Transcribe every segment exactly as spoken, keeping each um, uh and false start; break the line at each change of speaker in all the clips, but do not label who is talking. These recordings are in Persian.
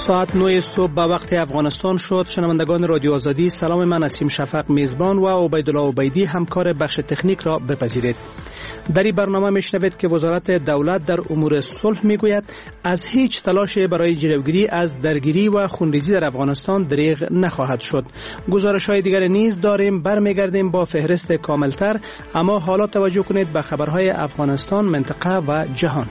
ساعت نه صبح به وقت افغانستان شد. شنوندگان رادیو آزادی، سلام، من نسیم شفق میزبان و عبیدالله عبیدی همکار بخش تکنیک را بپذیرید. در این برنامه میشنوید که وزارت دولت در امور صلح میگوید از هیچ تلاشی برای جلوگیری از درگیری و خونریزی در افغانستان دریغ نخواهد شد. گزارش های دیگر نیز داریم. برمیگردیم با فهرست کاملتر، اما حالا توجه کنید به خبرهای افغانستان، منطقه و جهان.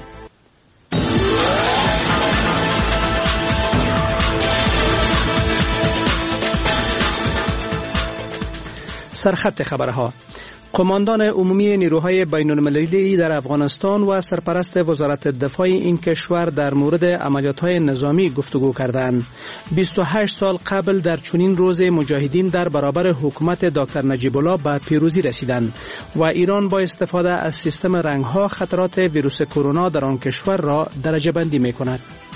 سرخط خبرها: قماندان عمومی نیروهای بین المللی در افغانستان و سرپرست وزارت دفاع این کشور در مورد عملیات‌های نظامی گفتگو کردند. بیست و هشت سال قبل در چنین روز مجاهدین در برابر حکومت دکتر نجیب الله به پیروزی رسیدند و ایران با استفاده از سیستم رنگ‌ها خطرات ویروس کرونا در آن کشور را درجه بندی می‌کند.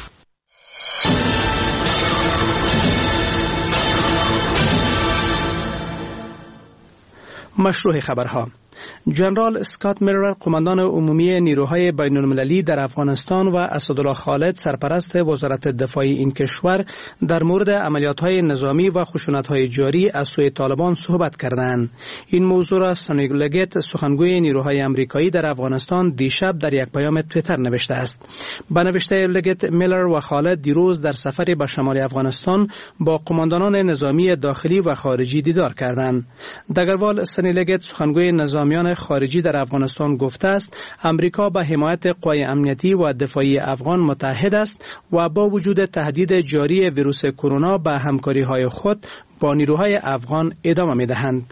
مشروع خبرها: جنرال اسکات میلر، قماندان عمومی نیروهای بین المللی در افغانستان و اسدالله خالد، سرپرست وزارت دفاع این کشور در مورد عملیات‌های نظامی و خشونت‌های جاری از سوی طالبان صحبت کردند. این موضوع را سونی لگت، سخنگوی نیروهای آمریکایی در افغانستان، دیشب در یک پیام توییتر نوشته است. به نوشته لگت، میلر و خالد دیروز در سفری به شمال افغانستان با قماندانان نظامی داخلی و خارجی دیدار کردند. دگروال سونی لگت، سخنگوی نظامیان خارجی در افغانستان، گفته است امریکا به حمایت قوای امنیتی و دفاعی افغان متحد است و با وجود تهدید جاری ویروس کرونا به همکاری‌های خود با نیروهای افغان ادامه می‌دهند.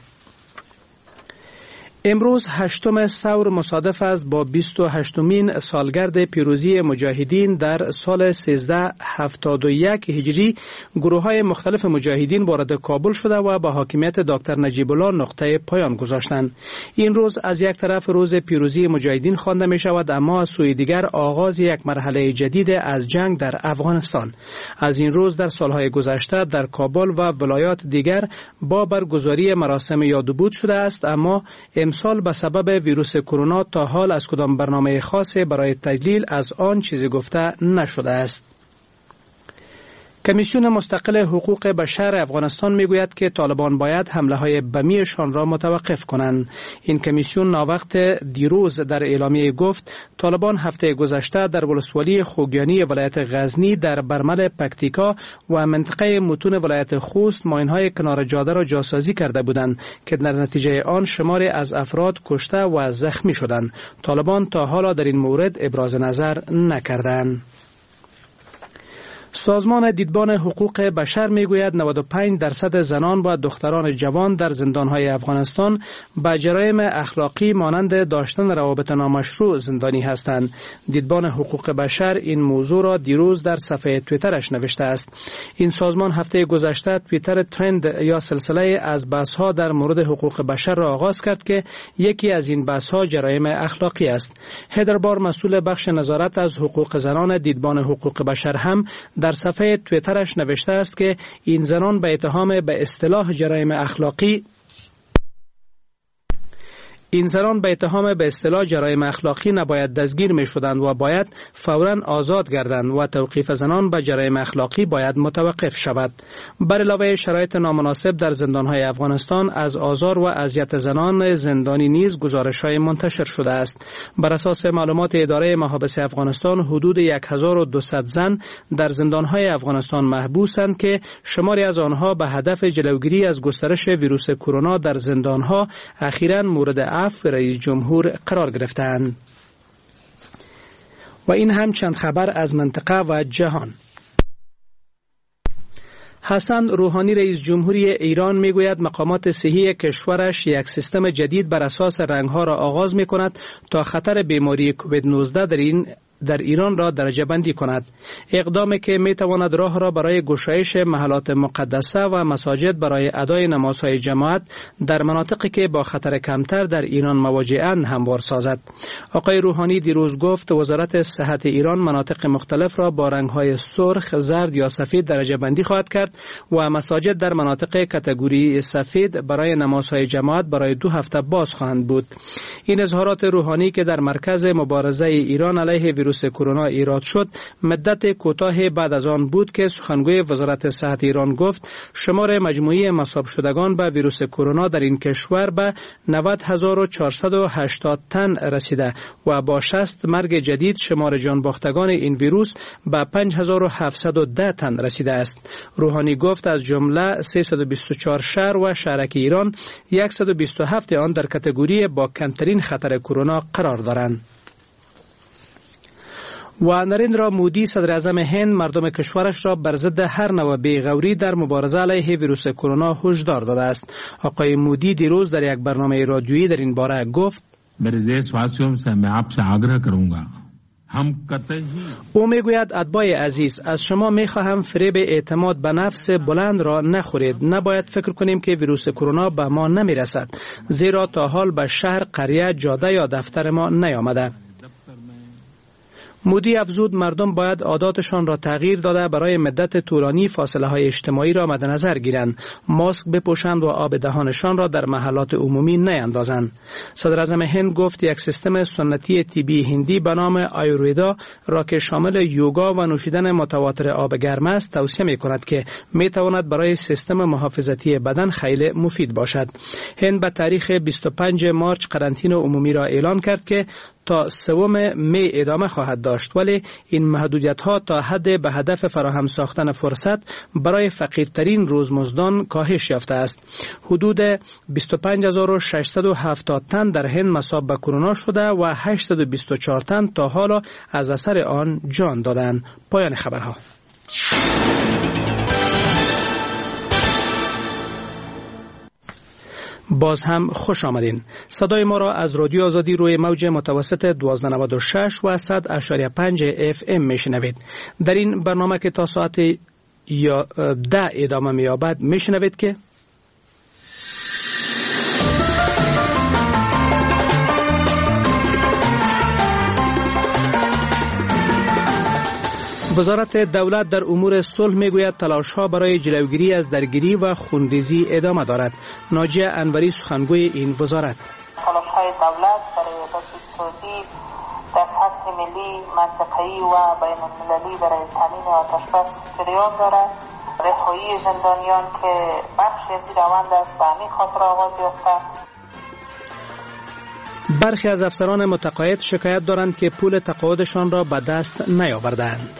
امروز هشتم ثور مصادف است با بیست و هشتمین سالگرد پیروزی مجاهدین در سال سیزده هفتاد و یک هجری. گروه‌های مختلف مجاهدین وارد کابل شده و با حاکمیت دکتر نجیب الله نقطه پایان گذاشتند. این روز از یک طرف روز پیروزی مجاهدین خوانده می شود، اما از سوی دیگر آغاز یک مرحله جدید از جنگ در افغانستان. از این روز در سالهای گذشته در کابل و ولایات دیگر با برگزاری مراسم یاد و بود شده است، اما امسال به سبب ویروس کرونا تا حال از کدام برنامه خاصی برای تجلیل از آن چیزی گفته نشده است. کمیسیون مستقل حقوق بشر افغانستان میگوید که طالبان باید حمله های بمیشان را متوقف کنند. این کمیسیون ناوقت دیروز در اعلامیه گفت طالبان هفته گذشته در ولسوالی خوگیانی ولایت غزنی، در برمل پکتیکا و منطقه متون ولایت خوست ماینهای کنار جاده را جاسازی کرده بودند که در نتیجه آن شماری از افراد کشته و زخمی شدند. طالبان تا حالا در این مورد ابراز نظر نکردند. سازمان دیدبان حقوق بشر میگوید نود و پنج درصد زنان و دختران جوان در زندانهای افغانستان به جرایم اخلاقی مانند داشتن روابط نامشروع زندانی هستند. دیدبان حقوق بشر این موضوع را دیروز در صفحه توییترش نوشته است. این سازمان هفته گذشته توییتر ترند یا سلسله از بحث‌ها در مورد حقوق بشر را آغاز کرد که یکی از این بحث‌ها جرایم اخلاقی است. هدر بار، مسئول بخش نظارت از حقوق زنان دیدبان حقوق بشر، هم در صفحه توییترش نوشته است که این زنان به اتهام به اصطلاح جرایم اخلاقی این زنان به اتهام به اصطلاح جرایم اخلاقی نباید دستگیر می شدند و باید فوراً آزاد گردند و توقیف زنان به جرایم اخلاقی باید متوقف شود. بر علاوه شرایط نامناسب در زندانهای افغانستان، از آزار و اذیت زنان زندانی نیز گزارش‌های منتشر شده است. بر اساس معلومات اداره محابس افغانستان، حدود هزار و دویست زن در زندانهای افغانستان محبوسند که شماری از آنها به هدف جلوگیری از گسترش ویروس کرونا در زندانها اخیراً مورد رئیس جمهور قرار گرفتند. و این هم چند خبر از منطقه و جهان. حسن روحانی، رئیس جمهوری ایران، میگوید مقامات صحی کشورش یک سیستم جدید بر اساس رنگها را آغاز می کند تا خطر بیماری کووید نوزده در این در ایران را درجه بندی کند. اقدامی که می تواند راه را برای گشایش محلات مقدسه و مساجد برای ادای نمازهای جماعت در مناطقی که با خطر کمتر در ایران مواجه‌اند هموار سازد. آقای روحانی دیروز گفت وزارت صحت ایران مناطق مختلف را با رنگ‌های سرخ، زرد یا سفید درجه بندی خواهد کرد و مساجد در مناطق کاتگوری سفید برای نمازهای جماعت برای دو هفته باز خواهند بود. این اظهارات روحانی که در مرکز مبارزه ایران علیه ویروس کرونا ایراد شد مدت کوتاه بعد از آن بود که سخنگوی وزارت صحت ایران گفت شمار مجموعی مصاب شدگان به ویروس کرونا در این کشور به نود هزار و چهارصد و هشتاد تن رسیده و با شصت مرگ جدید شمار جان باختگان این ویروس به پنج هزار و هفتصد و ده تن رسیده است. روحانی گفت از جمله سیصد و بیست و چهار شهر و شهرک ایران صد و بیست و هفت آن در کاتگوری با کمترین خطر کرونا قرار دارند. و نریندرا مودی صدر اعظم هند مردم کشورش را بر ضد هر نوع بیغوری در مبارزه علیه ویروس کرونا هشدار داده است. آقای مودی دیروز در یک برنامه رادیویی در این باره گفت
मेरे देशवासियों से मैं आपसे आग्रह करूंगा
او میگوید اتباع عزیز از شما میخواهم فریب اعتماد به نفس بلند را نخورید. نباید فکر کنیم که ویروس کرونا به ما نمیرسد زیرا تا حال به شهر، قریه، جاده یا دفتر ما نیامده. مودی افزود مردم باید عاداتشان را تغییر داده برای مدت طولانی فاصله های اجتماعی را مد نظر گیرند، ماسک بپوشند و آب دهانشان را در محلات عمومی نیندازند. صدر اعظم هند گفت یک سیستم سنتی طبی هندی به نام آیورویدا را که شامل یوگا و نوشیدن متواتر آب گرم است توصیه می کند که می تواند برای سیستم محافظتی بدن خیلی مفید باشد. هند به تاریخ بیست و پنجم مارس قرنطینه عمومی را اعلان کرد که تا سوم می ادامه خواهد داشت، ولی این محدودیت ها تا حد به هدف فراهم ساختن فرصت برای فقیرترین روزمزدان کاهش یافته است. حدود بیست و پنج هزار و ششصد و هفتاد تن در هند مصاب به کرونا شده و هشتصد و بیست و چهار تن تا حالا از اثر آن جان دادند. پایان خبرها. باز هم خوش آمدین. صدای ما را از رادیو آزادی روی موج متوسط دویست و نود و شش و صد و پنج اف ام میشنوید. در این برنامه که تا ساعت یا ده ادامه می‌یابد میشنوید که وزارت دولت در امور صلح میگوید تلاش‌ها برای جلوگیری از درگیری و خونریزی ادامه دارد. ناجیه انوری سخنگوی این وزارت:
تلاش‌های دولت برای بسیج‌سازی در سطح ملی، منطقه‌ای و بین‌المللی برای تامین آتش‌بس جریان دارد. رهایی زندانیان که بخشی از این روند است به همین خاطر آغاز یافته.
برخی از افسران متقاعد شکایت دارند که پول تقاعدشان را به دست نیاوردند.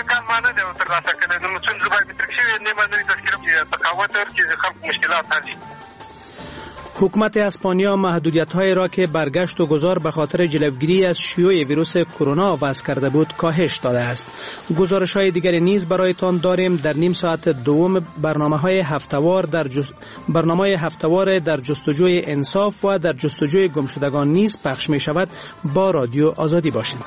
حکومت اسپانیا محدودیت‌های را که برگشت و گذار به خاطر جلوگیری از شیوع ویروس کرونا وضع کرده بود کاهش داده است. گزارش‌های دیگری نیز برایتان داریم. در نیم ساعت دوم برنامه‌های هفته‌وار در جست... برنامه هفته‌وار در جستجوی انصاف و در جستجوی گمشدگان نیز پخش می‌شود. با رادیو آزادی باشید.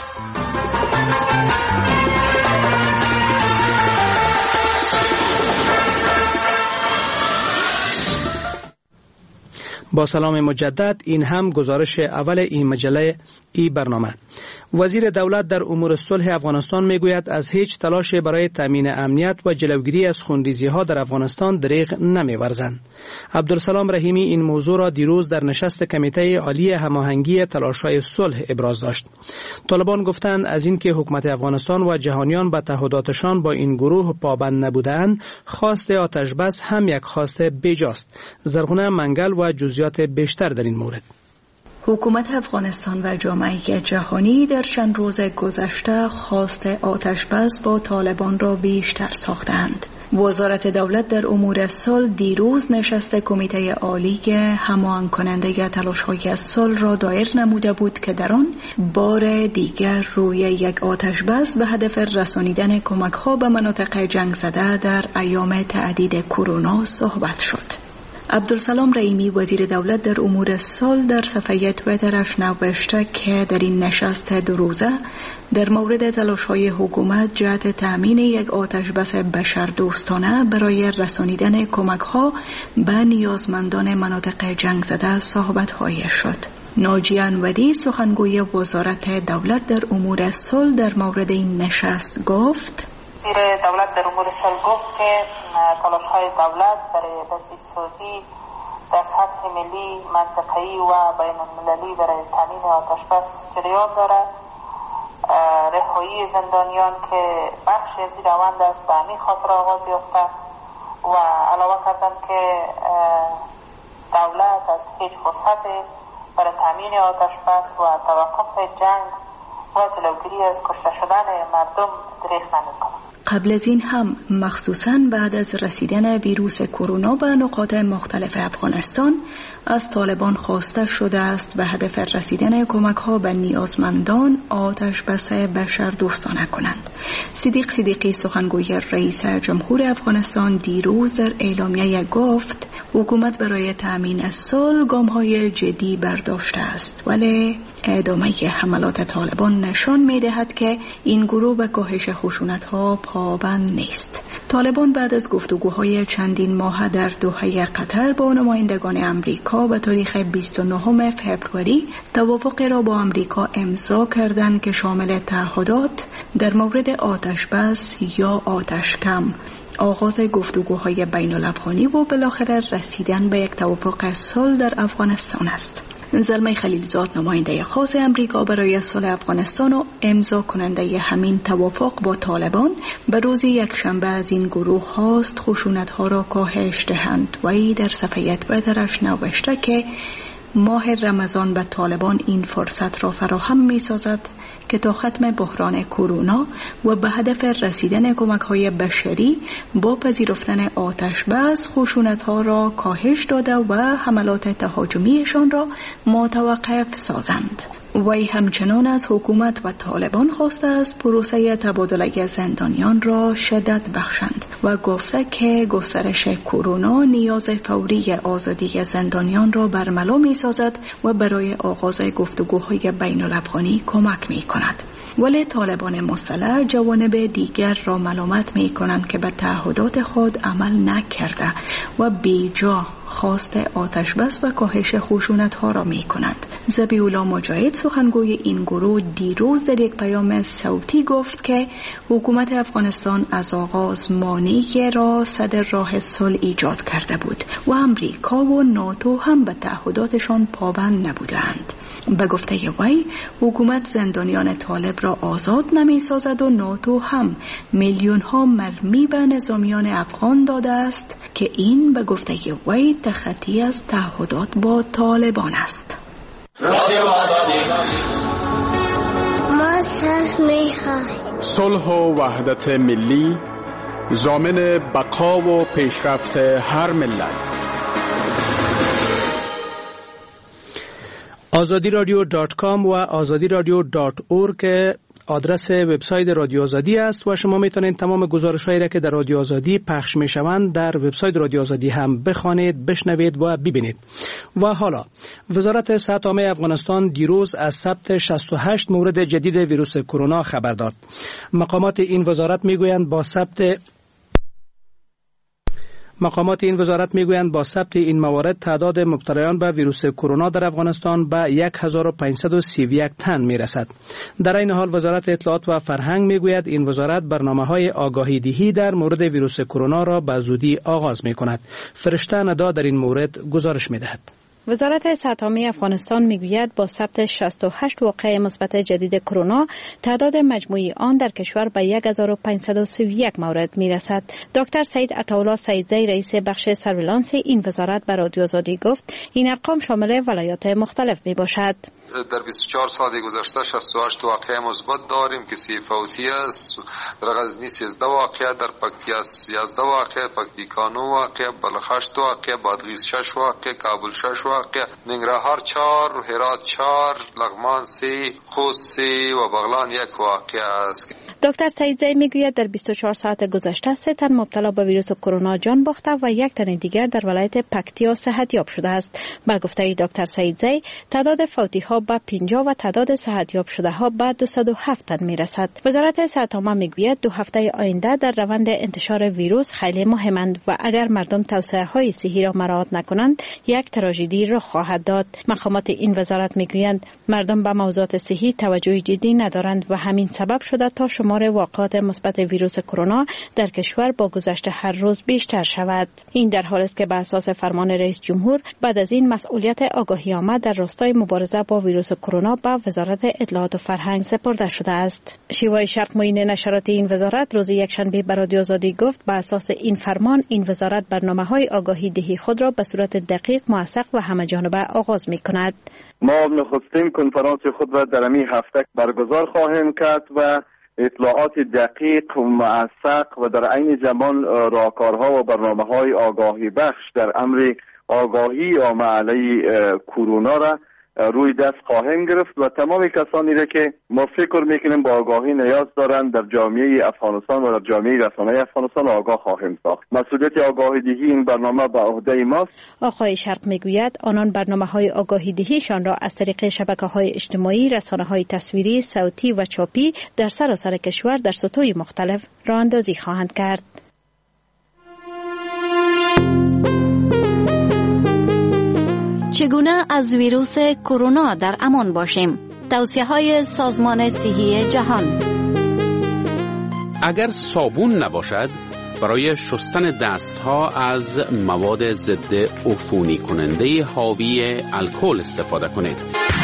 با سلام مجدد، این هم گزارش اول این مجله ای برنامه. وزیر دولت در امور صلح افغانستان میگوید از هیچ تلاشی برای تامین امنیت و جلوگیری از خونریزی ها در افغانستان دریغ نمی‌ورزند. عبدالسلام رحیمی این موضوع را دیروز در نشست کمیته عالی هماهنگی تلاش‌های صلح ابراز داشت. طالبان گفتند از اینکه حکومت افغانستان و جهانیان به تعهداتشان با این گروه پابند نبودند، خواست آتش بس هم یک خواست بیجاست. زرغونه منگل و جزئیات بیشتر در این مورد.
حکومت افغانستان و جامعه جهانی در چند روز گذشته خواست آتش‌بس با طالبان را بیشتر ساختند. وزارت دولت در امور صلح دیروز نشست کمیته عالی که هماهنگ کننده تلاش‌های صلح را دایر نموده بود که در آن بار دیگر روی یک آتش‌بس به هدف رسانیدن کمک‌ها به مناطق جنگ زده در ایام تعدید کرونا صحبت شد. عبدالسلام رحیمی وزیر دولت در امور صلح در صفحه توییترش نوشته که در این نشست دو روزه در مورد تلاش‌های حکومت جهت تأمین یک آتش‌بس بشردوستانه برای رسانیدن کمک‌ها به نیازمندان مناطق جنگ زده صحبت‌های شد. ناجیه انوری سخنگوی وزارت دولت در امور صلح در مورد این نشست گفت:
وزیر دولت در امور صلح گفت که تلاش‌های دولت برای بسیج‌سازی در سطح ملی، منطقه‌ای و بین‌المللی برای تامین آتش‌بس جریان دارد. رهایی زندانیان که بخشی از این روند است به همین خاطر آغاز یافته و علاوه کردن که دولت از هیچ فرصت برای تامین آتش بس و توقف جنگ و جلوگیری از کشته شدن مردم دریغ نمی‌کند.
قبل از این هم مخصوصاً بعد از رسیدن ویروس کرونا به نقاط مختلف افغانستان از طالبان خواسته شده است به هدف رسیدن کمک‌ها به نیازمندان آتش بس بشر دوستانه کنند. صدیق صدیقی سخنگوی رئیس جمهور افغانستان دیروز در اعلامیه گفت حکومت برای تأمین صلح گام‌های جدی برداشته است، ولی ادامه حملات طالبان نشان می‌دهد که این گروه به کاهش خشونت‌ها پابند نیست. طالبان بعد از گفتگوهای چندین ماه در دوحه قطر با نمایندگان امریکا به تاریخ بیست و نهم فوریه توافقی را با امریکا امضا کردند که شامل تعهدات در مورد آتش بس یا آتش کم، آغاز گفتگوهای بین الافغانی و بالاخره رسیدن به یک توافق صلح در افغانستان است. زلمه خلیلزاد نماینده خاص امریکا برای صلح افغانستان و امضا کننده همین توافق با طالبان به روز یکشنبه از این گروه خواست خشونت‌ها را کاهش دهند و ای در صفحه توییترش نوشته که ماه رمضان به طالبان این فرصت را فراهم می‌سازد که تا ختم بحران کرونا و به هدف رسیدن کمک‌های بشری با پذیرفتن آتش بس خشونت‌ها را کاهش داده و حملات تهاجمیشان را متوقف سازند. وی همچنان از حکومت و طالبان خواسته است پروسه تبادله زندانیان را شدت بخشند و گفته که گسترش کرونا نیاز فوری آزادی زندانیان را برملا می سازد و برای آغاز گفتگوهای بین الافغانی کمک می کند. ولی طالبان مسلح جوانب دیگر را ملامت می کنند که به تعهدات خود عمل نکرده و بیجا خواست آتش بس و کاهش خشونت ها را می کنند. ذبیح‌الله مجاهد سخنگوی این گروه دیروز در یک پیام صوتی گفت که حکومت افغانستان از آغاز مانعی را صدر راه صلح ایجاد کرده بود و امریکا و ناتو هم به تعهداتشان پابند نبودند. به گفته وی حکومت زندانیان طالب را آزاد نمی سازد و ناتو هم میلیون ها مرمی به نظامیان افغان داده است که این به گفته وی تخطی از تعهدات با طالبان است.
ما صلح و وحدت ملی ضامن بقا و پیشرفت هر ملت.
آزادی رادیو دات کام و آزادی رادیو دات اورگ آدرس وبسایت رادیو آزادی است و شما میتونید تمام گزارش‌هایی را که در رادیو آزادی پخش میشوند در وبسایت رادیو آزادی هم بخوانید، بشنوید و ببینید. و حالا وزارت صحت عامه افغانستان دیروز از ثبت شصت و هشت مورد جدید ویروس کرونا خبر داد. مقامات این وزارت میگویند با ثبت مقامات این وزارت میگویند با ثبت این موارد تعداد مبتلایان به ویروس کرونا در افغانستان به هزار و پانصد و سی و یک تن میرسد. در این حال وزارت اطلاعات و فرهنگ میگوید این وزارت برنامه‌های آگاهی دهی در مورد ویروس کرونا را به زودی آغاز میکند. فرشته ندا در این مورد گزارش میدهد.
وزارت صحت عامه افغانستان میگوید با ثبت شصت و هشت واقعه مثبت جدید کرونا تعداد مجموعی آن در کشور به هزار و پانصد و سی و یک مورد میرسد. دکتر سعید عطاالله سعیدزی رئیس بخش سرویلانس این وزارت به رادیو آزادی گفت این ارقام شامل ولایات مختلف می باشد.
در بیست و چهار ساعت گذشته شصت و هشت واقعه مثبت داریم که سی فوتی است. در غزنی سیزده واقعه، در پکتیا یازده واقعه، پکتیکا نه واقعه، بلخ هشت واقعه، بادغیس شش واقعه، کابل شش واقعه، ننگرهار چهار، هرات چهار، لغمان سه، خوست سه و بغلان یک واقعه است.
دکتر سعیدزی میگوید در بیست و چهار ساعت گذشته سه تن مبتلا به ویروس کرونا جان باخته و یک تن دیگر در ولایت پکتیا صحتیاب شده است. با گفته دکتر سعیدزی تعداد فوتی ها به پنجاه و تعداد صحتیاب شده ها به دویست و هفت تن میرسد. وزارت صحت عامه میگوید دو هفته آینده در روند انتشار ویروس خیلی مهمند و اگر مردم توصیه های صحی را مراعات نکنند یک تراژدی رخ خواهد داد. مقامات این وزارت میگویند مردم به موضوعات صحی توجه جدی ندارند و همین سبب شده تا شما آمار واقعات مثبت ویروس کرونا در کشور با گذشت هر روز بیشتر شود. این در حالی است که بر اساس فرمان رئیس جمهور بعد از این مسئولیت آگاهی آمد در راستای مبارزه با ویروس کرونا به وزارت اطلاعات و فرهنگ سپرده شده است. شیوای شرق معین نشرات این وزارت روز یکشنبه به رادیو آزادی گفت به اساس این فرمان این وزارت برنامه‌های آگاهی دهی خود را به صورت دقیق، موثق و همه‌جانبه آغاز می‌کند.
ما نخستین کنفرانس خود را در این هفته برگزار خواهیم کرد و اطلاعات دقیق و موثق و در عین زمان راهکارها و برنامه‌های آگاهی بخش در امر آگاهی عامه علیه کرونا را روی دست خواهیم گرفت و تمام کسانی را که ما فکر میکنیم با آگاهی نیاز دارند در جامعه افغانستان و در جامعه رسانه‌ای افغانستان آگاه خواهیم ساخت. مسئولیت آگاهی دهی این برنامه به عهده ماست.
آقای شرق میگوید آنان برنامه‌های آگاهی دهیشان را از طریق شبکه‌های اجتماعی، رسانه‌های تصویری، صوتی و چاپی در سراسر کشور در سطوح مختلف راه اندازی خواهند کرد.
چگونه از ویروس کرونا در امان باشیم؟ توصیه‌های سازمان صحی جهان.
اگر صابون نباشد، برای شستن دستها از مواد ضد عفونی کننده حاوی الکل استفاده کنید.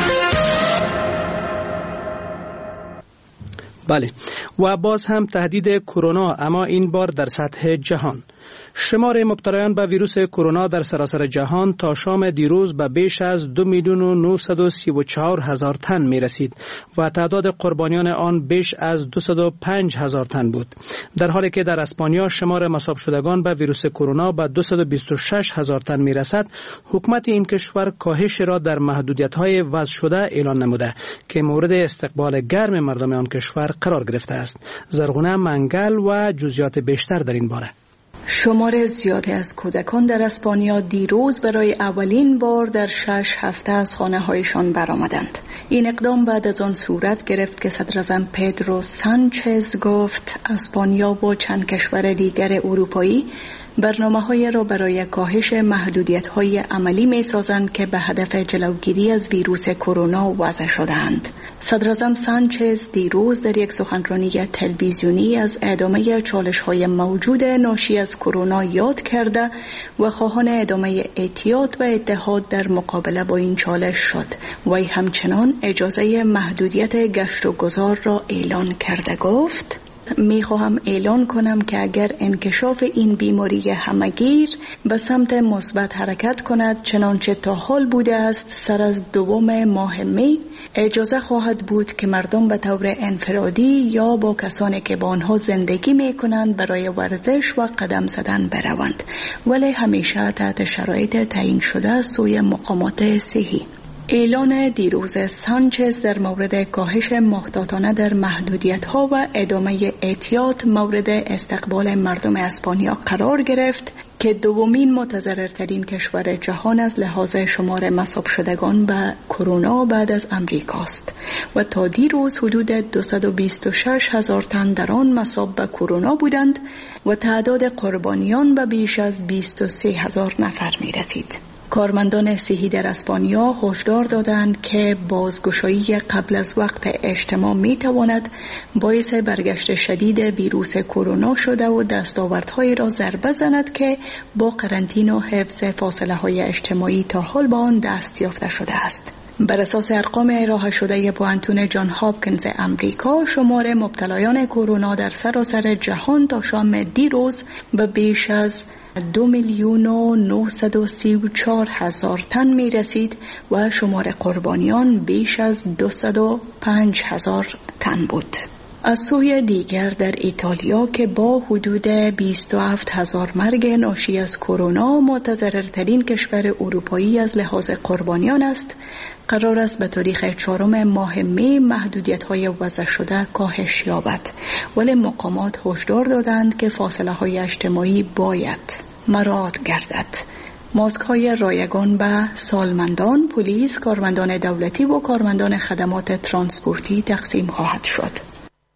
بله، و باز هم تهدید کرونا، اما این بار در سطح جهان. شمار مبتلایان به ویروس کرونا در سراسر جهان تا شام دیروز به بیش از دو میلیون و نهصد و سی و چهار هزار تن می رسید و تعداد قربانیان آن بیش از دویست و پنج هزار تن بود. در حالی که در اسپانیا شمار مصاب شدگان به ویروس کرونا به دویست و بیست و شش هزار تن می رسد، حکومت این کشور کاهش را در محدودیت‌های وضع شده اعلان نموده که مورد استقبال گرم مردم آن کشور قرار گرفته است. زرغونه منگل و جزئیات بیشتر در این باره.
شمار زیادی از کودکان در اسپانیا دیروز برای اولین بار در شش هفته از خانه‌هایشان برآمدند. این اقدام بعد از آن صورت گرفت که صدراعظم پدرو سانچز گفت اسپانیا با چند کشور دیگر اروپایی برنامه‌های را برای کاهش محدودیت‌های عملی می‌سازند که به هدف جلوگیری از ویروس کرونا وضع شده‌اند. صدراعظم سانچز دیروز در یک سخنرانی تلویزیونی از ادامه چالش‌های موجود ناشی از کرونا یاد کرده و خواهان ادامه احتیاط و اتحاد در مقابله با این چالش شد. وی همچنان اجازه محدودیت گشت و گذار را اعلان کرده گفت: می خواهم اعلان کنم که اگر انکشاف این بیماری همگیر به سمت مثبت حرکت کند چنانچه تا حال بوده است، سر از دوم ماه می اجازه خواهد بود که مردم به طور انفرادی یا با کسانی که با آنها زندگی می کنند برای ورزش و قدم زدن بروند، ولی همیشه تحت شرایط تعیین شده سوی مقامات صحی. اعلان دیروز سانچز در مورد کاهش محتاطانه در محدودیت‌ها و ادامه احتیاط مورد استقبال مردم اسپانیا قرار گرفت که دومین متضررترین کشور جهان از لحاظ شمار مصاب شدگان به کرونا بعد از امریکاست و تا دیروز حدود دویست و بیست و شش هزار تن در آن مصاب به کرونا بودند و تعداد قربانیان به بیش از بیست و سه هزار نفر می رسید. کارمندان صحی در اسپانیا هشدار دادند که بازگشایی قبل از وقت اجتماع می تواند باعث برگشت شدید ویروس کرونا شده و دستاوردهایی را ضربه زند که با قرنطینه و حفظ فاصله های اجتماعی تا حال به آن دست یافته شده است. بر اساس ارقام ارائه شده پوانتون جان هاپکینز امریکا، شمار مبتلایان کرونا در سراسر جهان تا شام دیروز به بیش از دو میلیون و نهصد و سی و چهار هزار تن می رسید و شمار قربانیان بیش از دویست و پنج هزار تن بود. از سوی دیگر در ایتالیا که با حدود بیست و هفت هزار مرگ ناشی از کرونا متضررترین کشور اروپایی از لحاظ قربانیان است، قرار است به تاریخ چهارم ماه می محدودیت‌های وضع شده کاهش یابد، ولی مقامات هشدار دادند که فاصله‌های اجتماعی باید مراعات گردد. ماسک‌های رایگان به سالمندان، پلیس، کارمندان دولتی و کارمندان خدمات ترانسپورتی تقسیم خواهد شد.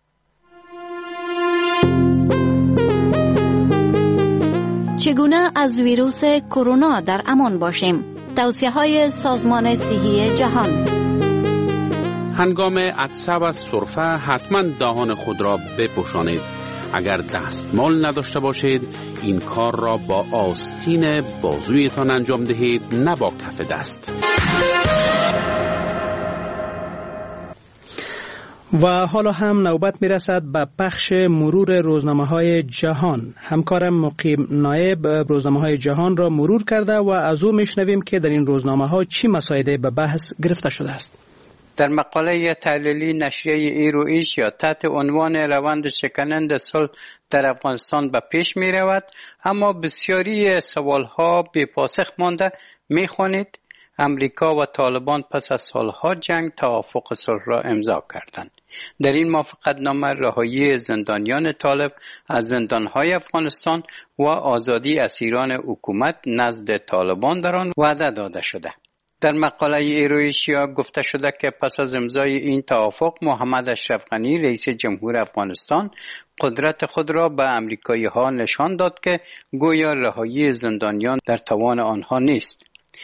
چگونه از ویروس کرونا در امان باشیم؟ توصیه‌های سازمان صحی جهان.
هنگام عطسه و سرفه حتما دهان خود را بپوشانید. اگر دستمال نداشته باشید این کار را با آستین بازویتان انجام دهید، نه با کف دست.
و حالا هم نوبت میرسد به بخش مرور روزنامه های جهان. همکارم مقیم نایب روزنامه های جهان را مرور کرده و از او میشنویم که در این روزنامه ها چی مسائل به بحث گرفته شده است.
در مقاله تحلیلی نشریه ایرو ایشیا تحت عنوان روند شکننده صلح در افغانستان به پیش می رود، اما بسیاری سوال ها بی پاسخ مانده. می خوانید امریکا و طالبان پس از سالها جنگ توافق صلح را امضا کردند. در این موافقتنامه رهایی زندانیان طالب از زندانهای افغانستان و آزادی اسیران حکومت نزد طالبان در آن وعده داده شده. در مقاله ایرویشیا گفته شده که پس از امضای این توافق محمد اشرف غنی رئیس جمهور افغانستان قدرت خود را به امریکایی ها نشان داد که گویا رهایی زندانیان در توان آنها نیست.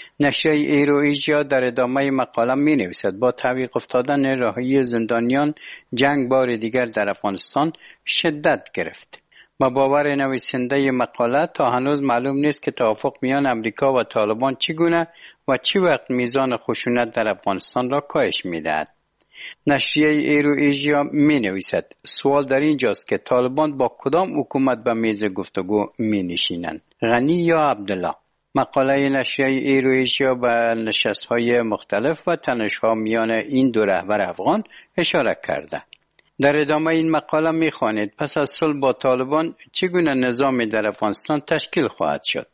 نشریه ایرویشیا در ادامه مقاله می نویسد با تعویق افتادن رهایی زندانیان جنگ بار دیگر در افغانستان شدت گرفت. با باور نویسنده مقاله تا هنوز معلوم نیست که توافق میان امریکا و طالبان چگونه و چی وقت میزان خشونت در افغانستان را کاهش میدهد. نشریه ایرو ایژیا می نویسد سوال در اینجاست که طالبان با کدام حکومت به میز گفتگو می نشینند، غنی یا عبدالله؟ مقاله نشریه ایرو ایژیا به نشست‌های مختلف و تنش‌ها میان این دو رهبر افغان اشاره کرده. در ادامه این مقاله می‌خوانید پس از صلح با طالبان چگونه نظامی در افغانستان تشکیل خواهد شد.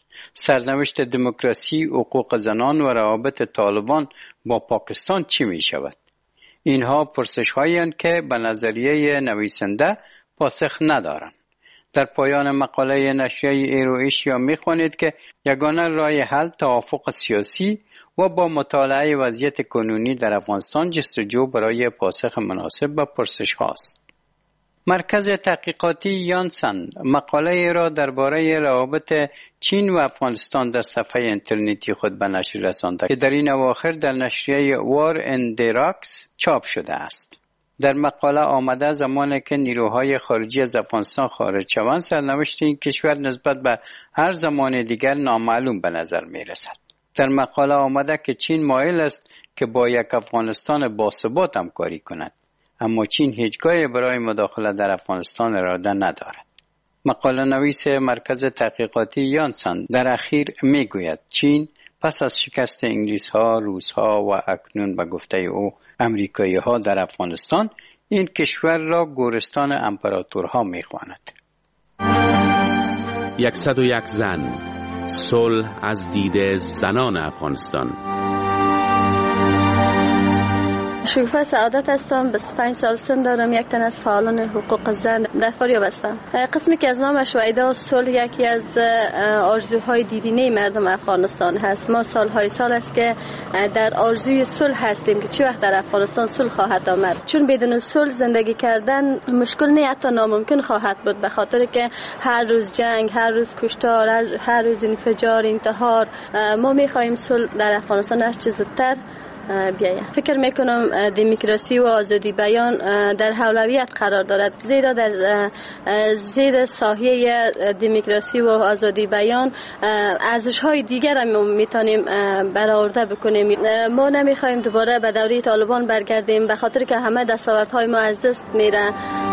سرنوشت دموکراسی، حقوق زنان و روابط طالبان با پاکستان چی می‌شود؟ اینها پرسش‌هایی هستند که به نظریه نویسنده پاسخ ندارند. در پایان مقاله نشریه ایرو ایشیا می‌خوانید که یگانه راه حل توافق سیاسی و با مطالعه وضعیت کنونی در افغانستان جستجو برای پاسخ مناسب به پرسش هاست. مرکز تحقیقاتی یانسن مقاله را درباره روابط چین و افغانستان در صفحه اینترنتی خود به نشر رسانده که در این اواخر در نشریه وار اند راکس چاپ شده است. در مقاله آمده زمانی که نیروهای خارجی از افغانستان خارج شوند سرنوشت این کشور نسبت به هر زمان دیگر نامعلوم به نظر می رسد. در مقاله آمده که چین مایل است که با یک افغانستان باثبات همکاری کند، اما چین هیچگاه برای مداخله در افغانستان اراده ندارد. مقاله نویس مرکز تحقیقاتی یانسن در اخیر می گوید چین پس از شکست انگلیس ها، روس ها و اکنون به گفته او امریکایی ها در افغانستان این کشور را گورستان امپراتورها می خواند.
یکصد و یک زن، صلح از دید زنان افغانستان.
شکوفه سعادت هستم، بیست و پنج سال سن دارم، یک تن از فعالان حقوق زن در فاریاب هستم. قسمی که از نامش و ایده صلح یکی از آرزوهای دیرینه مردم افغانستان هست. ما سالهای سال است که در آرزوی صلح هستیم که چه وقت در افغانستان صلح خواهد آمد، چون بدون صلح زندگی کردن مشکل نه، حتی ناممکن خواهد بود، به خاطر که هر روز جنگ، هر روز کشتار، هر روز انفجار، انتحار. ما می‌خواهیم صلح در افغانستان هر چه زودتر بیاید. فکر میکنم دموکراسی و آزادی بیان در اولویت قرار دارد، زیرا در زیر سایه دموکراسی و آزادی بیان ارزش‌های دیگر هم میتونیم برآورده بکنیم. ما نمیخوایم دوباره به دوره طالبان برگردیم، به خاطر که همه دستاوردهای ما از دست میره.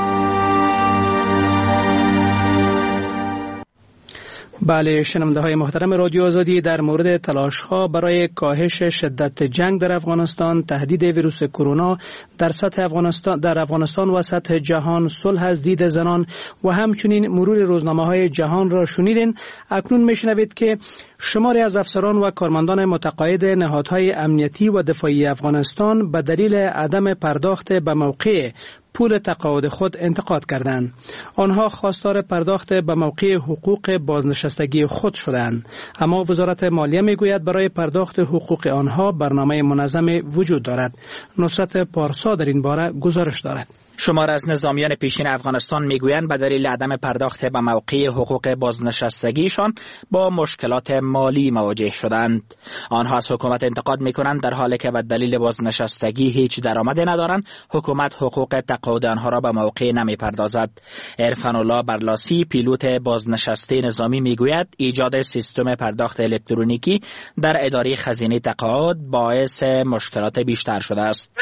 بله، شنونده های محترم رادیو آزادی، در مورد تلاش ها برای کاهش شدت جنگ در افغانستان، تهدید ویروس کرونا در سطح افغانستان در افغانستان و سطح جهان، صلح از دید زنان و همچنین مرور روزنامه های جهان را شنیدین. اکنون میشنوید که شماری از افسران و کارمندان متقاعد نهادهای امنیتی و دفاعی افغانستان به دلیل عدم پرداخت به موقع پول تقاعد خود انتقاد کردند. آنها خواستار پرداخت به موقع حقوق بازنشستگی خود شدند، اما وزارت مالیه میگوید برای پرداخت حقوق آنها برنامه منظم وجود دارد. نصرت پارسا در این باره گزارش دارد.
شمار از نظامیان پیشین افغانستان میگویند به دلیل عدم پرداخت به موقع حقوق بازنشستگیشان با مشکلات مالی مواجه شدند. آنها از حکومت انتقاد میکنند در حالی که به دلیل بازنشستگی هیچ درآمدی ندارند، حکومت حقوق تقاعد آنها را به موقع نمیپردازد. عرفان الله برلاسی، پیلوت بازنشسته نظامی، میگوید ایجاد سیستم پرداخت الکترونیکی در اداره خزینه تقاعد باعث مشکلات بیشتر شده است.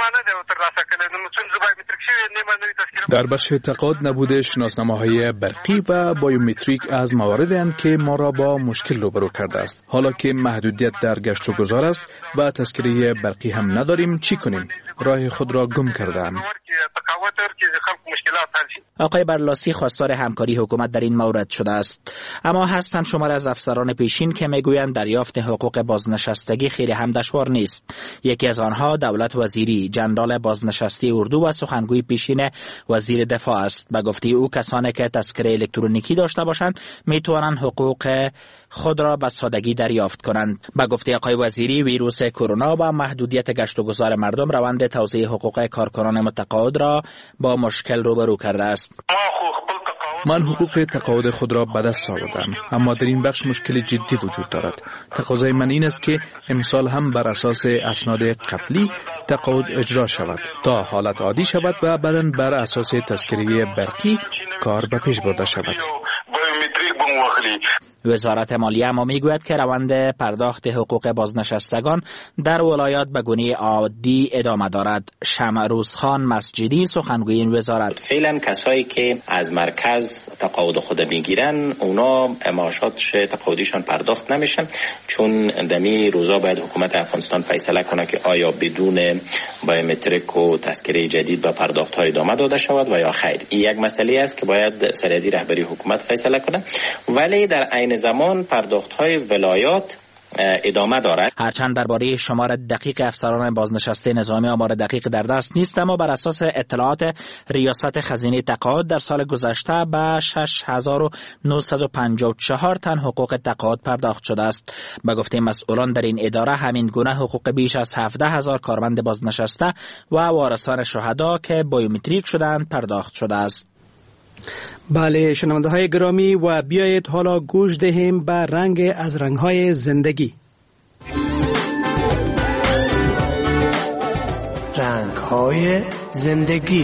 در بخش تقاعد نبوده شناسنامه‌های برقی و بایومتریک از مواردند که ما را با مشکل روبرو کرده است. حالا که محدودیت در گشت و گذار است و تذکره برقی هم نداریم، چی کنیم؟ راه خود را گم کرده‌ام.
آقای برلاسی خواستار همکاری حکومت در این مورد شده است، اما هستند شمار از افسران پیشین که میگویند دریافت حقوق بازنشستگی خیلی هم دشوار نیست. یکی از آنها دولت وزیری، جنرال بازنشسته اردو و سخنگوی پیشین وزیر دفاع است. به گفته او کسانی که تذکره الکترونیکی داشته باشند میتوانند حقوق خود را به سادگی دریافت کنند. به گفته آقای وزیری، ویروس کرونا و محدودیت گشت و گذار مردم روند توزیع حقوق کارکنان متقاعد را با مشکل روبرو کرده است.
من حقوق تقاعد خود را به دست آوردم، اما در این بخش مشکل جدی وجود دارد. تقاضای من این است که امسال هم بر اساس اسناد قبلی تقاعد اجرا شود تا حالت عادی شود و بعداً بر اساس تذکره برقی کار به پیش برده شود.
وزارت مالیه اما میگوید که روند پرداخت حقوق بازنشستگان در ولایات به گونه عادی ادامه دارد. شمعروز خان مسجدی، سخنگوی این وزارت:
فعلا کسایی که از مرکز تقاعد خود میگیرن اونا معاشات تقاعدیشان پرداخت نمیشن، چون دمی روزا باید حکومت افغانستان فیصله کنه که آیا بدون بایومتریک و تذکره جدید به پرداخت های ادامه داده شود و یا خیر. این یک مسئله است که باید سرازیر رهبری حکومت فیصله کنه، ولی در عین زمان پرداخت های ولایات ادامه دارد.
هرچند درباره شمار دقیق افسران بازنشسته نظامی آمار دقیق در دست نیست، اما بر اساس اطلاعات ریاست خزینه تقاعد در سال گذشته به شش هزار و نهصد و پنجاه و چهار تن حقوق تقاعد پرداخت شده است. به گفته مسئولان در این اداره همین گونه حقوق بیش از هفده هزار کارمند بازنشسته و وارثان شهدا که بایومتریک شدند پرداخت شده است.
بله شنونده های گرامی، و بیایید حالا گوش دهیم به رنگ از رنگ های زندگی.
رنگ های زندگی.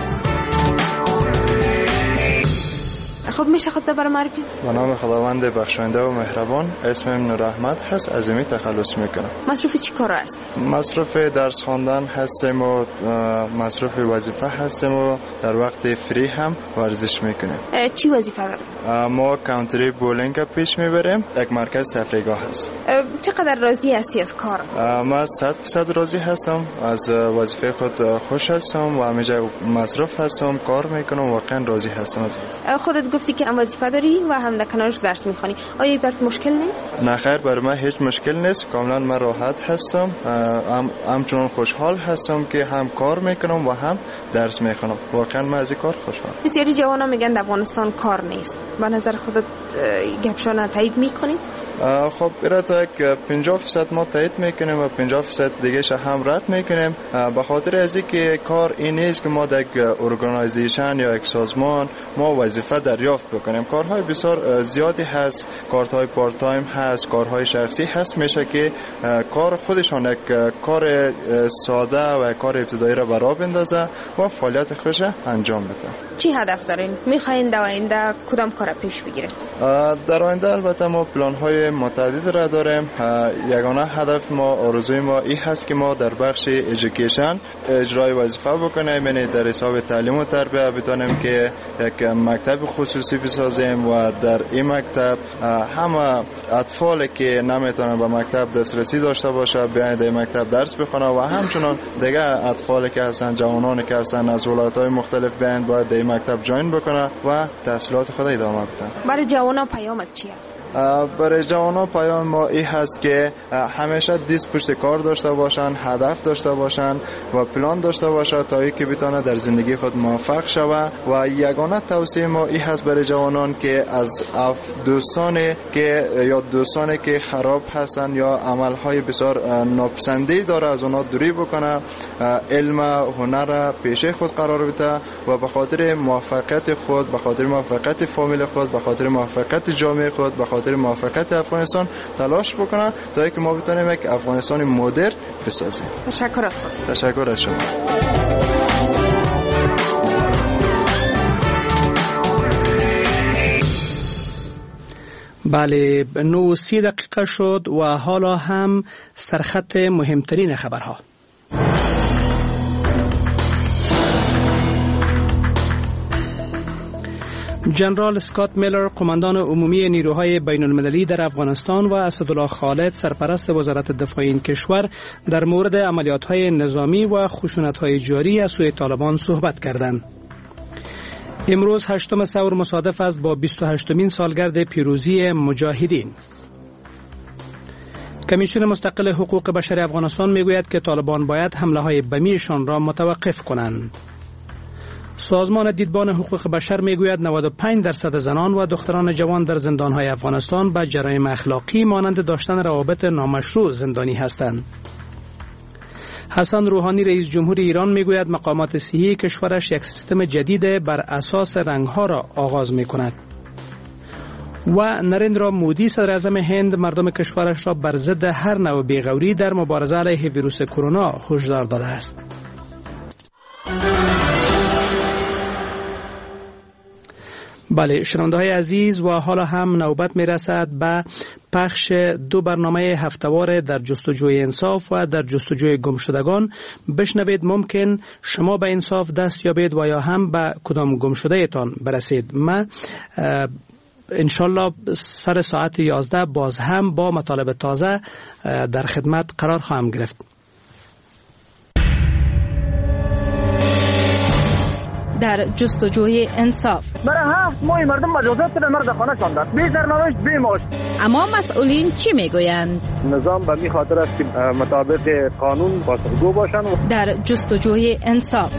خب میشه خودت برای معرفی؟
به نام خداوند بخشنده و مهربان، اسمم نور احمد هست، از این تخلص میکنم.
مصروف چی کار است؟
مصروف درس خواندن هستم و مصروف وظیفه هستم و در وقت فری هم ورزش میکنم.
چی وظیفه داری؟
ما کانتری بولینگ پیش میبریم، یک مرکز تفریحگاه هست.
چقدر راضی هستی از کار؟
ما صد درصد راضی هستم از وظیفه خود، خوش هستم و همیشه مصروف هستم، کار میکنم، واقعا راضی هستم از وظیفه.
خودت گفتی که هم وظیفه داری و هم در کنارش درس میخونی، آیا برات مشکل نیست؟
نه خیر، برای من هیچ مشکل نیست، کاملا من راحت هستم، هم همچنان خوشحال هستم که هم کار میکنم و هم درس میخونم. واقعا من از این کار خوشحالم.
بسیاری جوانا میگن در افغانستان کار نیست، به نظر خودت گپشان تایید میکنی؟
خب برات یک پنجاه درصد ما تایید میکنیم و پنجاه درصد دیگه ش هم رد میکنیم، به خاطر از اینکه کار این نیست که ما در یک ارگانایزیشن یا یک سازمان ما وظیفه دریافت بکنیم. کارهای بسیار زیادی هست، کارهای پارت تایم هست، کارهای شخصی هست، میشه که کار خودشان یک کار ساده و کار ابتدایی را برا بندازه و فعالیت خوش انجام بده.
چی هدف دارین؟ میخواین در آینده کدام کار پیش بگیرین؟
در آینده البته ما پلان های متعدد را داریم. یگانه هدف ما، آرزوی ما این هست که ما در بخش ایژوکیشن اجرای وظیفه بکنیم، یعنی در حساب تعلیم و تربیت بتونیم که یک مکتب خصوصی بسازیم و در این مکتب همه اطفالی که نمیتونن به مکتب دسترسی داشته باشه بیان در مکتب درس بخونه و همچنان دیگه اطفالی که هستن، جوانانی که هستن از ولایت‌های مختلف بیان باید در این مکتب جوین بکنه و تحصیلات خود ادامه بده.
برای جوانان پیامت چیه؟
برای جوانان پیام ما این هست که همیشه دست پشت کار داشته باشن، هدف داشته باشن و پلان داشته باشه تا اینکه بتونه در زندگی خود موفق شود. و یگانه توصیه ما این هست برای جوانان که از دوستانی که یا دوستانی که خراب هستن یا عملهای بسیار ناپسندی داره از اونا دوری بکنه، علم هنر پیشه خود قرار بده و به خاطر موفقیت خود، به خاطر موفقیت فامیل خود، به خاطر موفقیت جامعه خود، به خاطر موفقیت افغانستان تلاش بکنه تا اینکه ما بتونیم یک افغانستان مدرن بسازیم.
تشکر از خود.
تشکر از شما.
بله، نو سی دقیقه شد و حالا هم سرخط مهمترین خبرها. جنرال اسکات میلر، قماندان عمومی نیروهای بین المللی در افغانستان و اسدالله خالد، سرپرست وزارت دفاع این کشور، در مورد عملیات‌های نظامی و خشونت‌های جاری از سوی طالبان صحبت کردند. امروز هشتم سور مصادف است با بیست و هشتمین سالگرد پیروزی مجاهدین. کمیسیون مستقل حقوق بشر افغانستان میگوید که طالبان باید حمله‌های بمیشان را متوقف کنند. سازمان دیدبان حقوق بشر میگوید نود و پنج درصد زنان و دختران جوان در زندان‌های افغانستان به جرایم اخلاقی مانند داشتن روابط نامشروع زندانی هستند. حسن روحانی رئیس جمهور ایران میگوید مقامات صحی کشورش یک سیستم جدید بر اساس رنگ‌ها را آغاز می‌کند. و نریندرا مودی صدر اعظم هند مردم کشورش را بر ضد هر نوع بیغوری در مبارزه علیه ویروس کرونا هشدار داده است. بله شنونده های عزیز، و حالا هم نوبت می رسد به پخش دو برنامه هفته‌وار در جستجوی انصاف و در جستجوی گمشدگان. بشنوید ممکن شما به انصاف دست یابید و یا هم به کدام گمشده تان برسید. ما انشالله سر ساعت یازده باز هم با مطالب تازه در خدمت قرار خواهم گرفت.
در جستجوی انصاف
برای هفت ماه مردم مجازات به مرد خانه شاندند، بی سرنوشت بی معاش.
اما مسئولین چی میگویند؟
نظام به می خاطر است که مطابق قانون پاسخگو باشند.
در جستجوی انصاف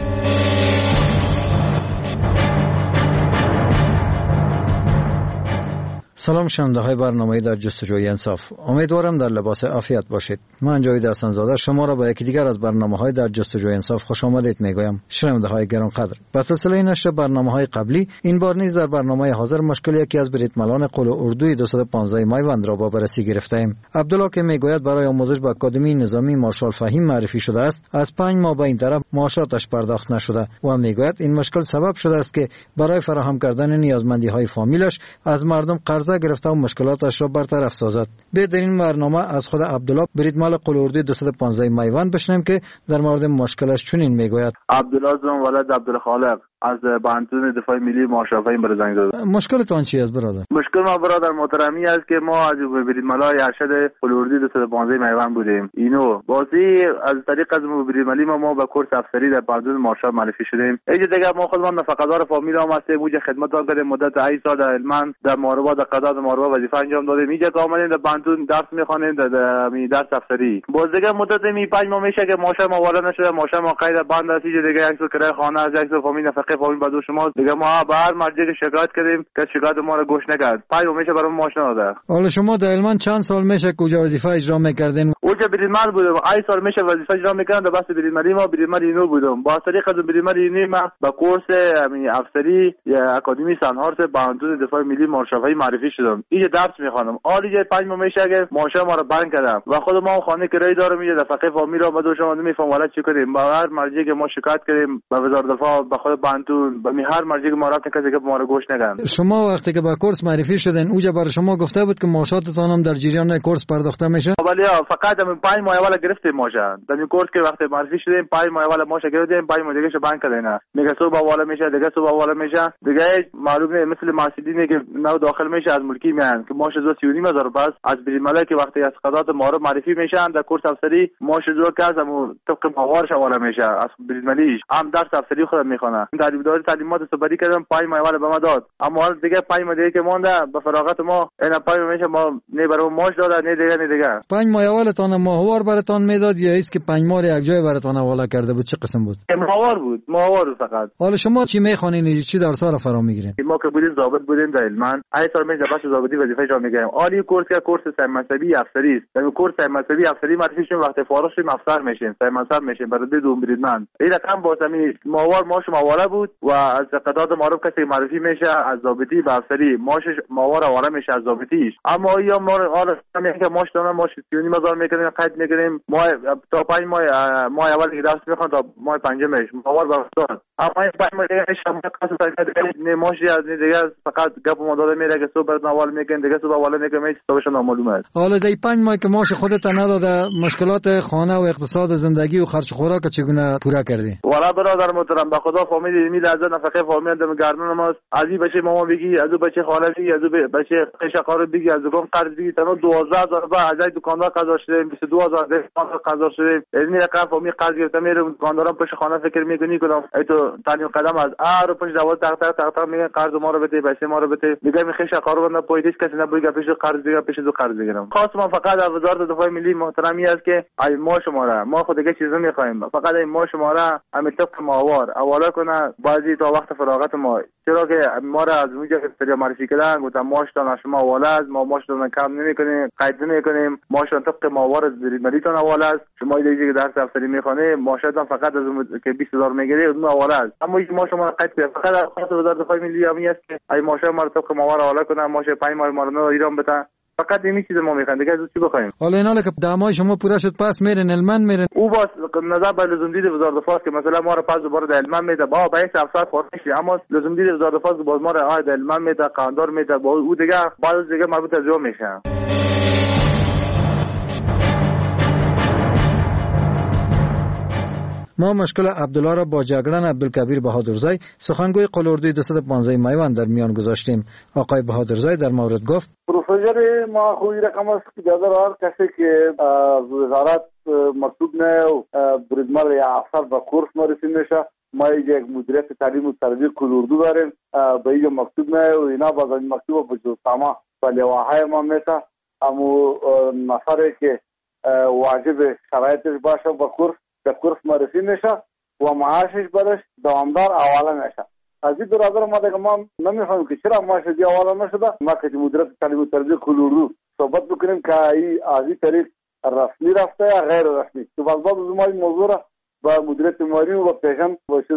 سلام شنونده های برنامه در جستجوی انصاف، امیدوارم در لباس عافیت باشید. من جاوید حسن‌زاده شما را به یکی دیگر از برنامه های در جستجوی انصاف خوش آمدید میگویم. شنونده های گرانقدر، به سلسله نشر برنامه های قبلی این بار نیز در برنامه حاضر مشکل یکی از بریتملان قل اردوی دویست و پانزده میوند را با بررسی گرفته ایم. عبدالله که میگوید برای آموزش به اکادمی نظامی مارشال فهیم معرفی شده است، از پنج ماه به این طرف معاشاتش پرداخت نشده و میگوید این مشکل سبب شده است که برای فراهم کردن نیازمندی های فامیلش از مردم قرض گرفته و مشکلاتش را برطرف سازد. به در این برنامه از خود عبدالله بریدمل قل اردوی دویست و پانزده میوند بشنویم که در مورد مشکلش چنین میگوید.
عبدالله زم ولد عبدالخالق از بانتون دفاع ملی مارشال فهیم بر زنگ زدم.
مشکلتان چی است برادر؟
مشکل ما برادر محترمی است که ما از بریدملای ارشد قل اردوی دویست و پانزده میوند بودیم. اینو بازی از طریق از بریدملی ما ما به کورس افسری در بانتون مارشال معرفی شدیم. اینجا دیگه ما خودمان نفقه‌دار فامیل هم هستیم. اونجا خدمت کردیم مدت هشت سال در علمان در ماربا در قضا در ماربا وظیفه انجام دادیم. اینجا که آمدیم در بانتون درس میخوانیم در می درس افسری. باز دیگه مدت می پنج ماه میشه که ماشا ما وارد نشده، ماشا ما قید بند است. اینجا دیگه یک سو کرایه خانه از یک سو فامیل نفقه فامیل بدو شما دیگه ما به هر مرجع شکایت کردیم که شکایت ما رو گوش نکرد. پنج ماه میشه برام ماشین داده.
حالا شما در علمان چند سال میشه کجا وظیفه اجرا میکردین؟
اونجا بریدمل بودم. هشت سال میشه وظیفه اجرا میکردم در بس بریدملی ما بریدمل اینو بودم. با طریق از بریدمل اینو ما با کورس همین افسری یا اکادمی سنهارس بانتون دفاع ملی مارشال فهیم معرفی شدم. اینجا درس میخوانم. حالا پنج ماه میشه که ماشین ما رو بند کردم و خود ما خانه کرایه دارم. اینجا دفعه فامیل رو بدو شما نمیفهم ولی چی کنیم. با هر مرجع که ما شکایت کردیم به وزارت دفاع به خود بانتون به هر مرجع که ما رفتیم کسی که ما رو گوش نکرد.
شما وقتی که با کورس معرفی شدین اونجا برای شما گفته بود که معاشاتتان هم در جریان کورس پرداخته میشه؟
ولی فقط هم پنج ماه اول گرفتیم ماشه در این کورس که وقتی معرفی شدیم پنج ماه اول ماشه گرفتیم پنج ماه دیگه بند کردن میگه صبح اول میشه دیگه صبح اول میشه دیگه معلوم نیست مثل محصولینی که نو داخل میشه از ملکی میان که ماشه دو سی و نیم هزار پس از بریمله که وقتی از قضات معارف معرفی میشن در کورس افسری ماشه دو کاسم طبق موارش حواله میشه از بریملیش هم درس افسری خودم میخونه در اداره تعلیمات صبری کردم پنج ماه اول به ما داد اما حالا دیگه پنج ماه دیگه که مونده به فراغت ما این پنج ماه میشه ما نه برای ماش داد نه دیگه نه دیگه
پنج ماه اولتان ماهوار براتان میداد یا است که پنج ماه یک جای براتان حواله کرده بود؟ چه قسم بود؟
ماهوار بود ماهوار فقط.
حالا شما چی میخوانین چی درس‌ها را فرا میگیرین؟
ما که بودیم ضابط بودیم در علمان ای سال میشه بخش ضابطی وظیفه اجرا میگیم عالی کورس که کورس سهم منصبی افسری است در کورس سهم منصبی افسری معرفی شدیم وقتی فارغ شدیم افسر میشیم سهم منصب میشیم برای دو بریدمن این رقم با زمین ماهوار ماش ماهواره بود و از قضات معروف کسی معرفی میشه از ضابطی به افسری ماش ماهوار حواله میشه از ضابطیش اما یا ما حالا میگه ماش دونه ماش سی و نیم هزار میکنیم قید میکنیم ما تا پنج ماه ماه اول که درس میخوان تا ماه پنجمش ماهوار برستاد اما این پنج ماه دیگه شما کاسه دیگه ماشی از دیگه فقط گپ ما داده میره که صبح برات اول میگن دیگه صبح اول میگن میشه صبحش نامعلومه است.
حالا دی پنج ماه که ماش خودت نداده مشکلات خانه و اقتصاد زندگی و خرج خوراک چگونه پورا کردی؟
والا برادر محترم به خدا فامیل می لازم نفقه فامیل دم گردن ما ازی بچه ماما بگی ازو بچه خاله بگی ازو بچه قشقار بگی ازو گم قرض بگی تنها دوازده هزار با ازای دکاندار قضا شده بیست و دو هزار دکاندار قضا شده این رقم فامیل قرض گرفته میره دکاندارم پش خانه فکر میکنی کدام ای تو تعلیم قدم از ار پش دوازده تق تق تق تق میگن قرض ما رو بده بچه ما رو بده میگه می قشقار بنده پویدش کسی نبوده پیش قرض دیگه پیش دو قرض بگیرم خاص ما فقط از وزارت دفاع ملی محترمی است که ای ما شما را ما خود دیگه چیزی میخوایم فقط این ما شما را همین طبق ماهوار حواله کنه بعضی تا وقت فراغت ما چرا که ما را از اونجا که سری معرفی کردن گفتم ماشتان شما حواله است ما ماشتان کم نمیکنیم قید نمیکنیم ماشتان طبق ماهوار ملیتون حواله است شما دیگه که درس افسری میخوانه ماشتان فقط از که بیست هزار میگیره اون حواله است اما این ما شما قید کنه فقط خاص وزارت دفاع ملی همی است که ای ماشتان ما طبق ماهوار حواله کنه ماشتان پنج ماه ما رو ایران بده فقط این چیز ما میخوایم دیگه چی بخوایم.
حالا اینا که دمای شما پورا شد پس میرن علمان میرن
او باز نظر به لزوم دید وزارت دفاع که مثلا ما رو پس دوباره در علمان میده با بیست افسر خورد میشه اما لزوم دید وزارت دفاع باز ما رو در علمان میده قاندار میده با او دیگه بعضی دیگه مربوط از جو میشه.
ما مشکل عبدالله را با جگرن عبدالکبیر بهادرزی سخنگوی قلوردوی دویست و پانزده میوان در میان گذاشتیم. آقای بهادرزی در مورد گفت
پروسیجر ما خوی رقم است که جادر کسی که وزارت مکتوب نه بریدمل یا افسر با کورس معرفی میشه ما یک مدیریت تعلیم و تربیت قلوردو داریم به اینجا مکتوب نه و اینا باز این مکتوب به جزتاما و لواهای ما میشه امو نفره که واجب شرایطش باشه با کورس به کورس معرفی میشه و معاشش برش دوامدار حواله میشه. از این برادر ما دیگه ما نمیفهمیم که چرا معاش دی حواله نشده. ما که مدیریت تعلیم و تربیت کلوردو صحبت بکنیم که این از این طریق رسمی رفته یا غیر رسمی تو باز باز ما این موضوع را با مدیریت مالی و پیشن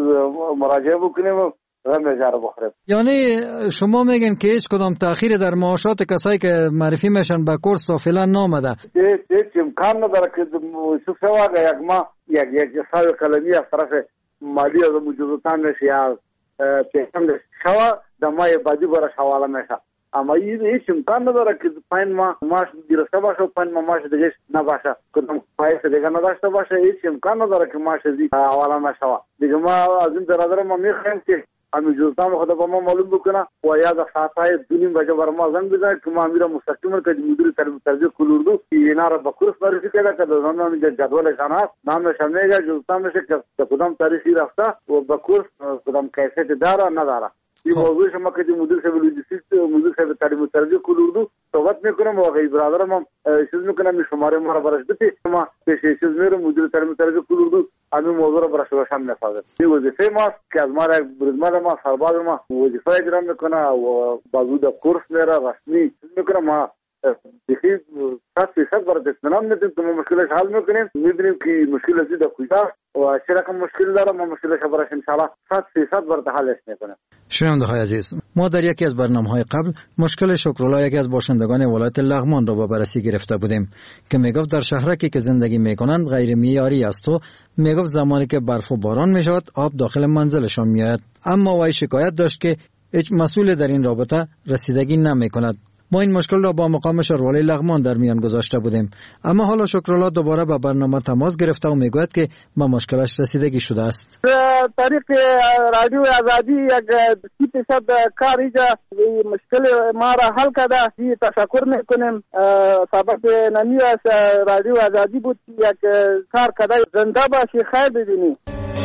مراجعه بکنیم و رمزاره بخوریم.
یعنی شما میگن که هیچ کدام تأخیر در معاشات کسایی که معرفی میشن به کورس تا فعلا نامده؟
هیچ امکان نداره که شوف شوا یک ما یک یک حساب قلمی از طرف مالی از موجودتان نشه یا پیشن شوا دمای بعدی برش حواله میشه اما این هیچ امکان نداره که پنج ماه ماش گرفته باشه و پنج ماه ماش دیگه نباشه کدام پایسه دیگه نداشته باشه هیچ امکان نداره که ماش دی حواله نشه دیگه ما از این برادر ما میخوایم که همین جزتان خدا با ما معلوم بکنه و یا از ساعتهای دونیم بجه بر ما زنگ بزنه که ما میره مستقیما که مدیر تعلیم تربیت کلوردو اینا را با کورس معرفی کرده که دونان جدولشان هست نامش هم میگه جزتان میشه که کدام تاریخی رفته و با کورس کدام کیفیت داره نداره. این موضوع شما که مدیر صاحب لوجستیک مدیر صاحب تعلیم تربیت کلوردو صحبت میکنم و غیر برادر ما چیز میکنم این شماره ما را برش بده ما پیش چیز میره مدیر تعلیم تربیت کلوردو همین موضوع را برش روشن میسازه. این وظیفه ماست که از ما را بریدمن ما سرباز ما وظیفه اجرا میکنه و بازود کورس میره رسمی چیز میکنه ما دیگه صد فیصد برای اطمینان میدیم که ما مشکلش حل میکنیم میبینیم که مشکل از در کجاست و چه رقم مشکل داره ما مشکلش برش انشاءالله صد فیصد برای حلش میکنیم.
شنونده های عزیز ما در یکی از برنامه‌های قبل مشکل شکرالله یکی از باشندگان ولایت لغمان را با بررسی گرفته بودیم که میگفت در شهرکی که زندگی میکنند غیر معیاری است و میگفت زمانی که برف و باران میشود آب داخل منزلشان میآید اما وی شکایت داشت که هیچ مسئول در این رابطه رسیدگی نمیکند. ما این مشکل را با مقام شاروالی لغمان در میان گذاشته بودیم، اما حالا شکرالله دوباره به برنامه تماس گرفته و میگوید که به مشکلش رسیدگی شده است.
طریق رادیو آزادی یک سی درصد کار اینجا مشکل ما را حل کرده. تشکر میکنیم. سبب نمی است رادیو آزادی بود یک کار کرده. زنده باشی، خیر ببینی.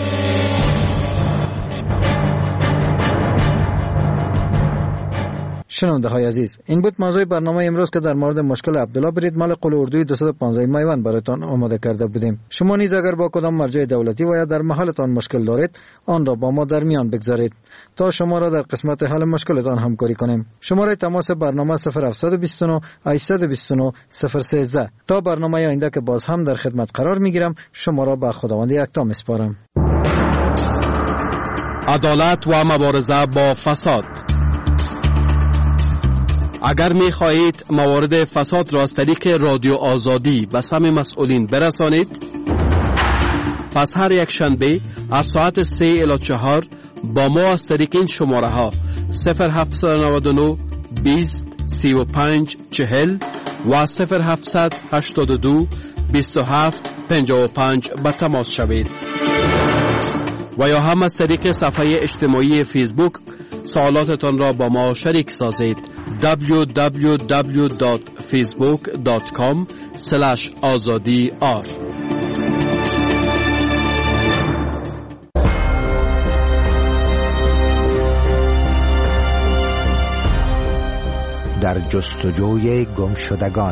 شنونده های عزیز، این بود موضوع برنامه امروز که در مورد مشکل عبدالله برید مال قول اردوی دویست و پانزده میوند برایتان آماده کرده بودیم. شما نیز اگر با کدام مرجع دولتی و یا در محلتان مشکل دارید، آن را با ما در میان بگذارید تا شما را در قسمت حل مشکلتان همکاری کنیم. شماره تماس برنامه صفر هفت دو نه هشت دو نه صفر یک سه. تا برنامه آینده که باز هم در خدمت قرار میگیرم، شما را به خداوند یکتا میسپارم.
عدالت و مبارزه با فساد. اگر می خواهید موارد فساد را از طریق رادیو آزادی به سمع مسئولین برسانید، پس هر یک شنبه از ساعت سه الی چهار با ما از طریق این شماره ها صفر هفت نه نه بیست سی و پنج چهل و صفر هفت هشت دو بیست و هفت پنجاه و پنج به تماس شوید و یا هم از طریق صفحه اجتماعی فیسبوک سوالاتتان را با ما شریک سازید. دبلیو دبلیو دبلیو دات فیسبوک دات کام اسلش آزادی آر.
در جستجوی گمشدگان.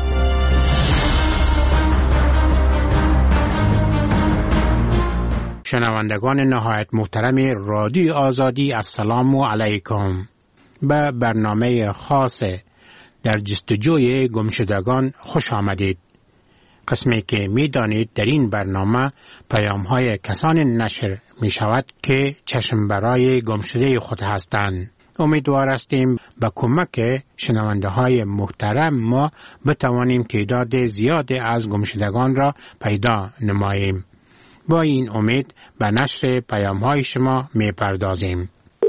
شنوندگان نهایت محترم رادیو آزادی، السلام علیکم. به برنامه خاص در جستجوی گمشدگان خوش آمدید. قسمی که می دانید در این برنامه پیام های کسان نشر می شود که چشم برای گمشده خود هستند. امیدوار هستیم به کمک شنونده های محترم ما بتوانیم تعداد زیاد از گمشدگان را پیدا نماییم. با این امید به نشر پیام های شما می پردازیم.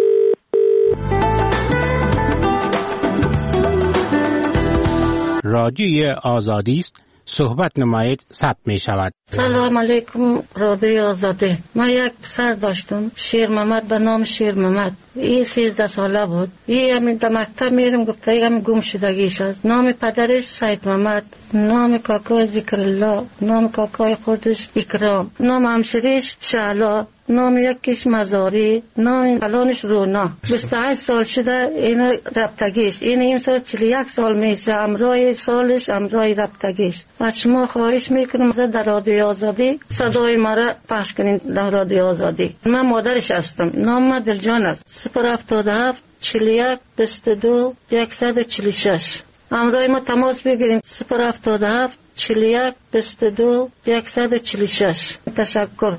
رادیوی آزادی است، صحبت نمایید ثبت می شود.
سلام علیکم رادیوی آزادی. من یک پسر داشتم، شیر محمد به نام شیر محمد. این سیزده ساله بود. این همین در مکتب میرم گفته این همین گم شدگیش است. نام پدرش سید محمد، نام کاکای ذکر الله، نام کاکای خودش اکرام، نام همشریش شعلا، نام یکیش مزاری، نام کلانش رونا. بیست و هشت سال شده این ربطگیش. این این سال چهل و یک سال میشه. امرای سالش امرای ربطگیش. و شما خواهش میکنم در رادیو آزادی صدای مرا پخش کنین در رادیو آزادی. من مادرش هستم. نام من دلجان است. صفر هفتاد و هفت چهل و یک بیست و دو صد و چهل و شش. امرای ما تماس بگیریم. صفر هفتاد و هفت چهل و یک بیست و دو صد و چهل و شش. تشکر.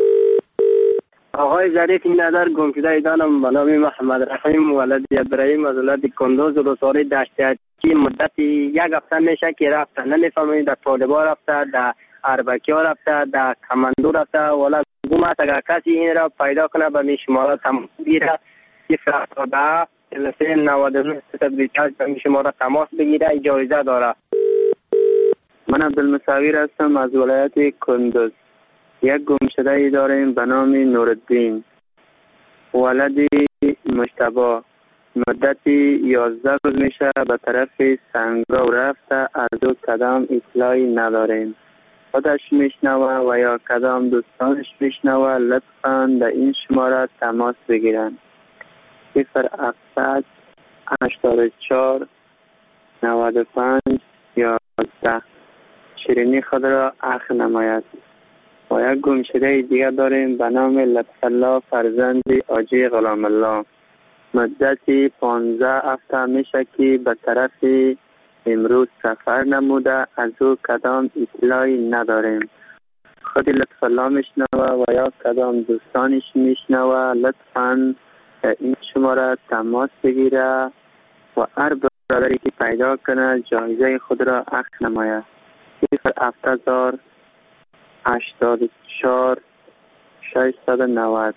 آقای ظریف ندار گمشده ایدانم به نام محمد رحیم ولد ابراهیم از ولد کندوز روساری دشت که مدتی یک هفته میشه که رفته، نمیفهمید در طالبا رفته، در اربکی ها رفته، در کماندو رفته. ولی گم است اگر کسی این را پیدا کنه به می شماره تماس بگیره که فرستاده سه نود و نه صد و بیست و هشت به می شماره تماس بگیره، اجازه داره.
من عبدالمصور هستم از ولایت کندوز. یک گمشده ای داریم به نام نورالدین ولدی مجتبی. مدتی یازده روز میشه به طرف سنگاو رفته، از او کدام اطلاعی نداریم. خودش میشنوه و یا کدام دوستانش میشنوه، لطفاً در این شماره تماس بگیرن. صفر هفتصد هشتاد و چهار نود و پنج یازده. شیرینی خود را اخ نماید. و یک گمشده دیگر داریم به نام لطف الله فرزند آجی غلام الله. مدتی پانزده هفته میشه که به طرف امروز سفر نموده، از او کدام اطلاعی نداریم. خود لطف الله میشنوه و یا کدام دوستانش میشنوه، لطفاً این شماره تماس بگیره و هر برادری که پیدا کنه جایزه خود را اخذ نماید. صفر هفت هزار هشتاد و چهار ششصد و نود.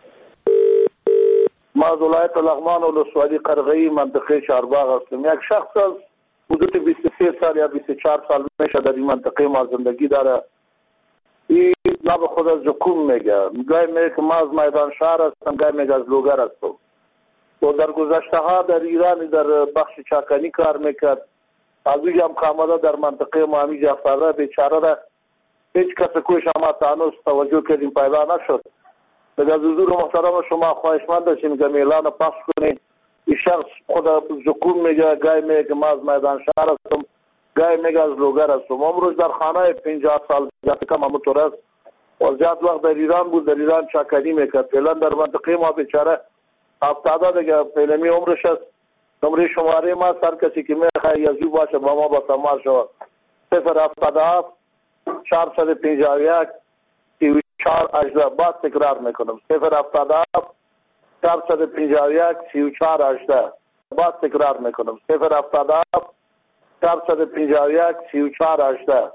ما از ولایت لغمان و ولسوالی قرغه‌ای منطقه چهارباغ هستم. یک شخص از
حدود بیست و سه سال یا بیست و چهار سال میشه در این منطقه ما زندگی داره. این لب خود از زکوم میگه، گاهی میگه که ما از میدان شهر هستم، گاهی میگه از لوگر هستم. و در گذشته ها در ایران در بخش چاکنی کار میکرد. از اینجا هم کاملا در منطقه ما همیجا افتاده بیچاره را هیچ کس کوش ما تانوس توجه کردیم پیدا نشد. در حضور محترم شما خواهشمند هستیم که اعلان پخش کنید. این شخص خود زکوم میگه، گاهی میگه که ما از میدان شهر هستم، گاهی میگه از لوگر هستم. امروز در خانه پنجاه سال زیاد کم همونطور است و زیاد وقت در ایران بود، در ایران چاکنی میکرد. فعلا در منطقه ما بیچاره افتاده دیگه، فعلمی عمرش است. نمره شماره ما سر کسی که میخواه یزیو باشه با ما با تماس شود صفر هفتاد هفت چهارصد پنجاه و یک سی و چهار هجده. بعد تکرار میکنم صفر هفتاد هفت چهارصد پنجاه و یک سی و چهار هجده. بعد تکرار میکنم صفر هفتاد هفت چهارصد پنجاه و یک سی و چهار هجده.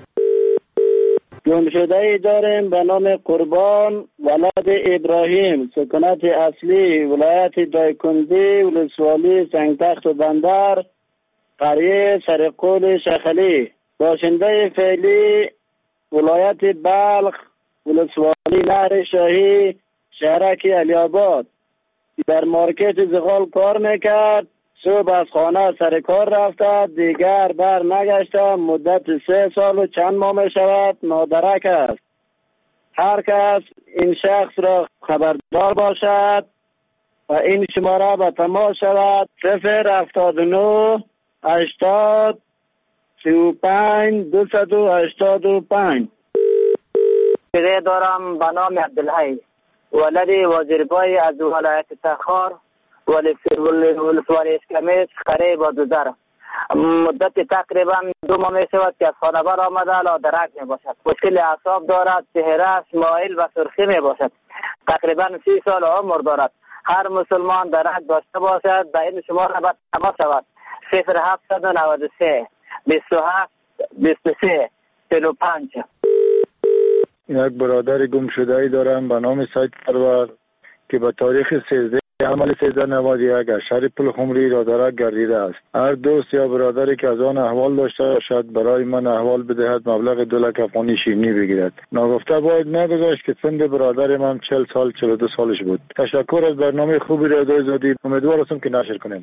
گمشده ای داریم به نام قربان ولد ابراهیم، سکونت اصلی ولایت دایکندی، ولسوالی سنگتخت و بندر، قریه سرقول شخلی. باشنده فعلی ولایت بلخ، ولسوالی نهر شاهی، شهرک علی آباد. در مارکت زغال کار میکرد. صبح از خانه سر کار رفته، دیگر بر نگشته. مدت سه سال و چند ماه می شود نادرک است. هر کس این شخص را خبردار باشد و این شماره به تماس شود صفر هفتاد و نه هشتاد سی و پنج دویست و هشتاد و پنج.
پیده دارم به نام عبدالحی ولد وزیربای از ولایت تخار، ولسوالی اسکمیس، قریب و دوزر. مدت تقریبا دو ماه می شود که از خانه بر آمده لادرک می باشد. مشکل اعصاب دارد، چهره مایل و سرخی می باشد. تقریبا سی سال عمر دارد. هر مسلمان درک داشته باشد به این شماره باید تماس شود صفر هفتصد و نود و سه بیست و هفت بیست و سه چهل و پنج.
یک برادر گم شده ای دارم به نام سید پرور که به تاریخ سیزده عمل سیزده نود و یک از شهر پل خمری رادرک گردیده است. هر دوست یا برادری که از آن احوال داشته باشد برای من احوال بدهد، مبلغ دو لک افغانی شیرینی بگیرد. ناگفته باید نگذاشت که سن برادر من چهل سال چهل و دو سالش بود. تشکر از برنامه خوبی را ارائه دادید. امیدوار هستم که نشر کنیم.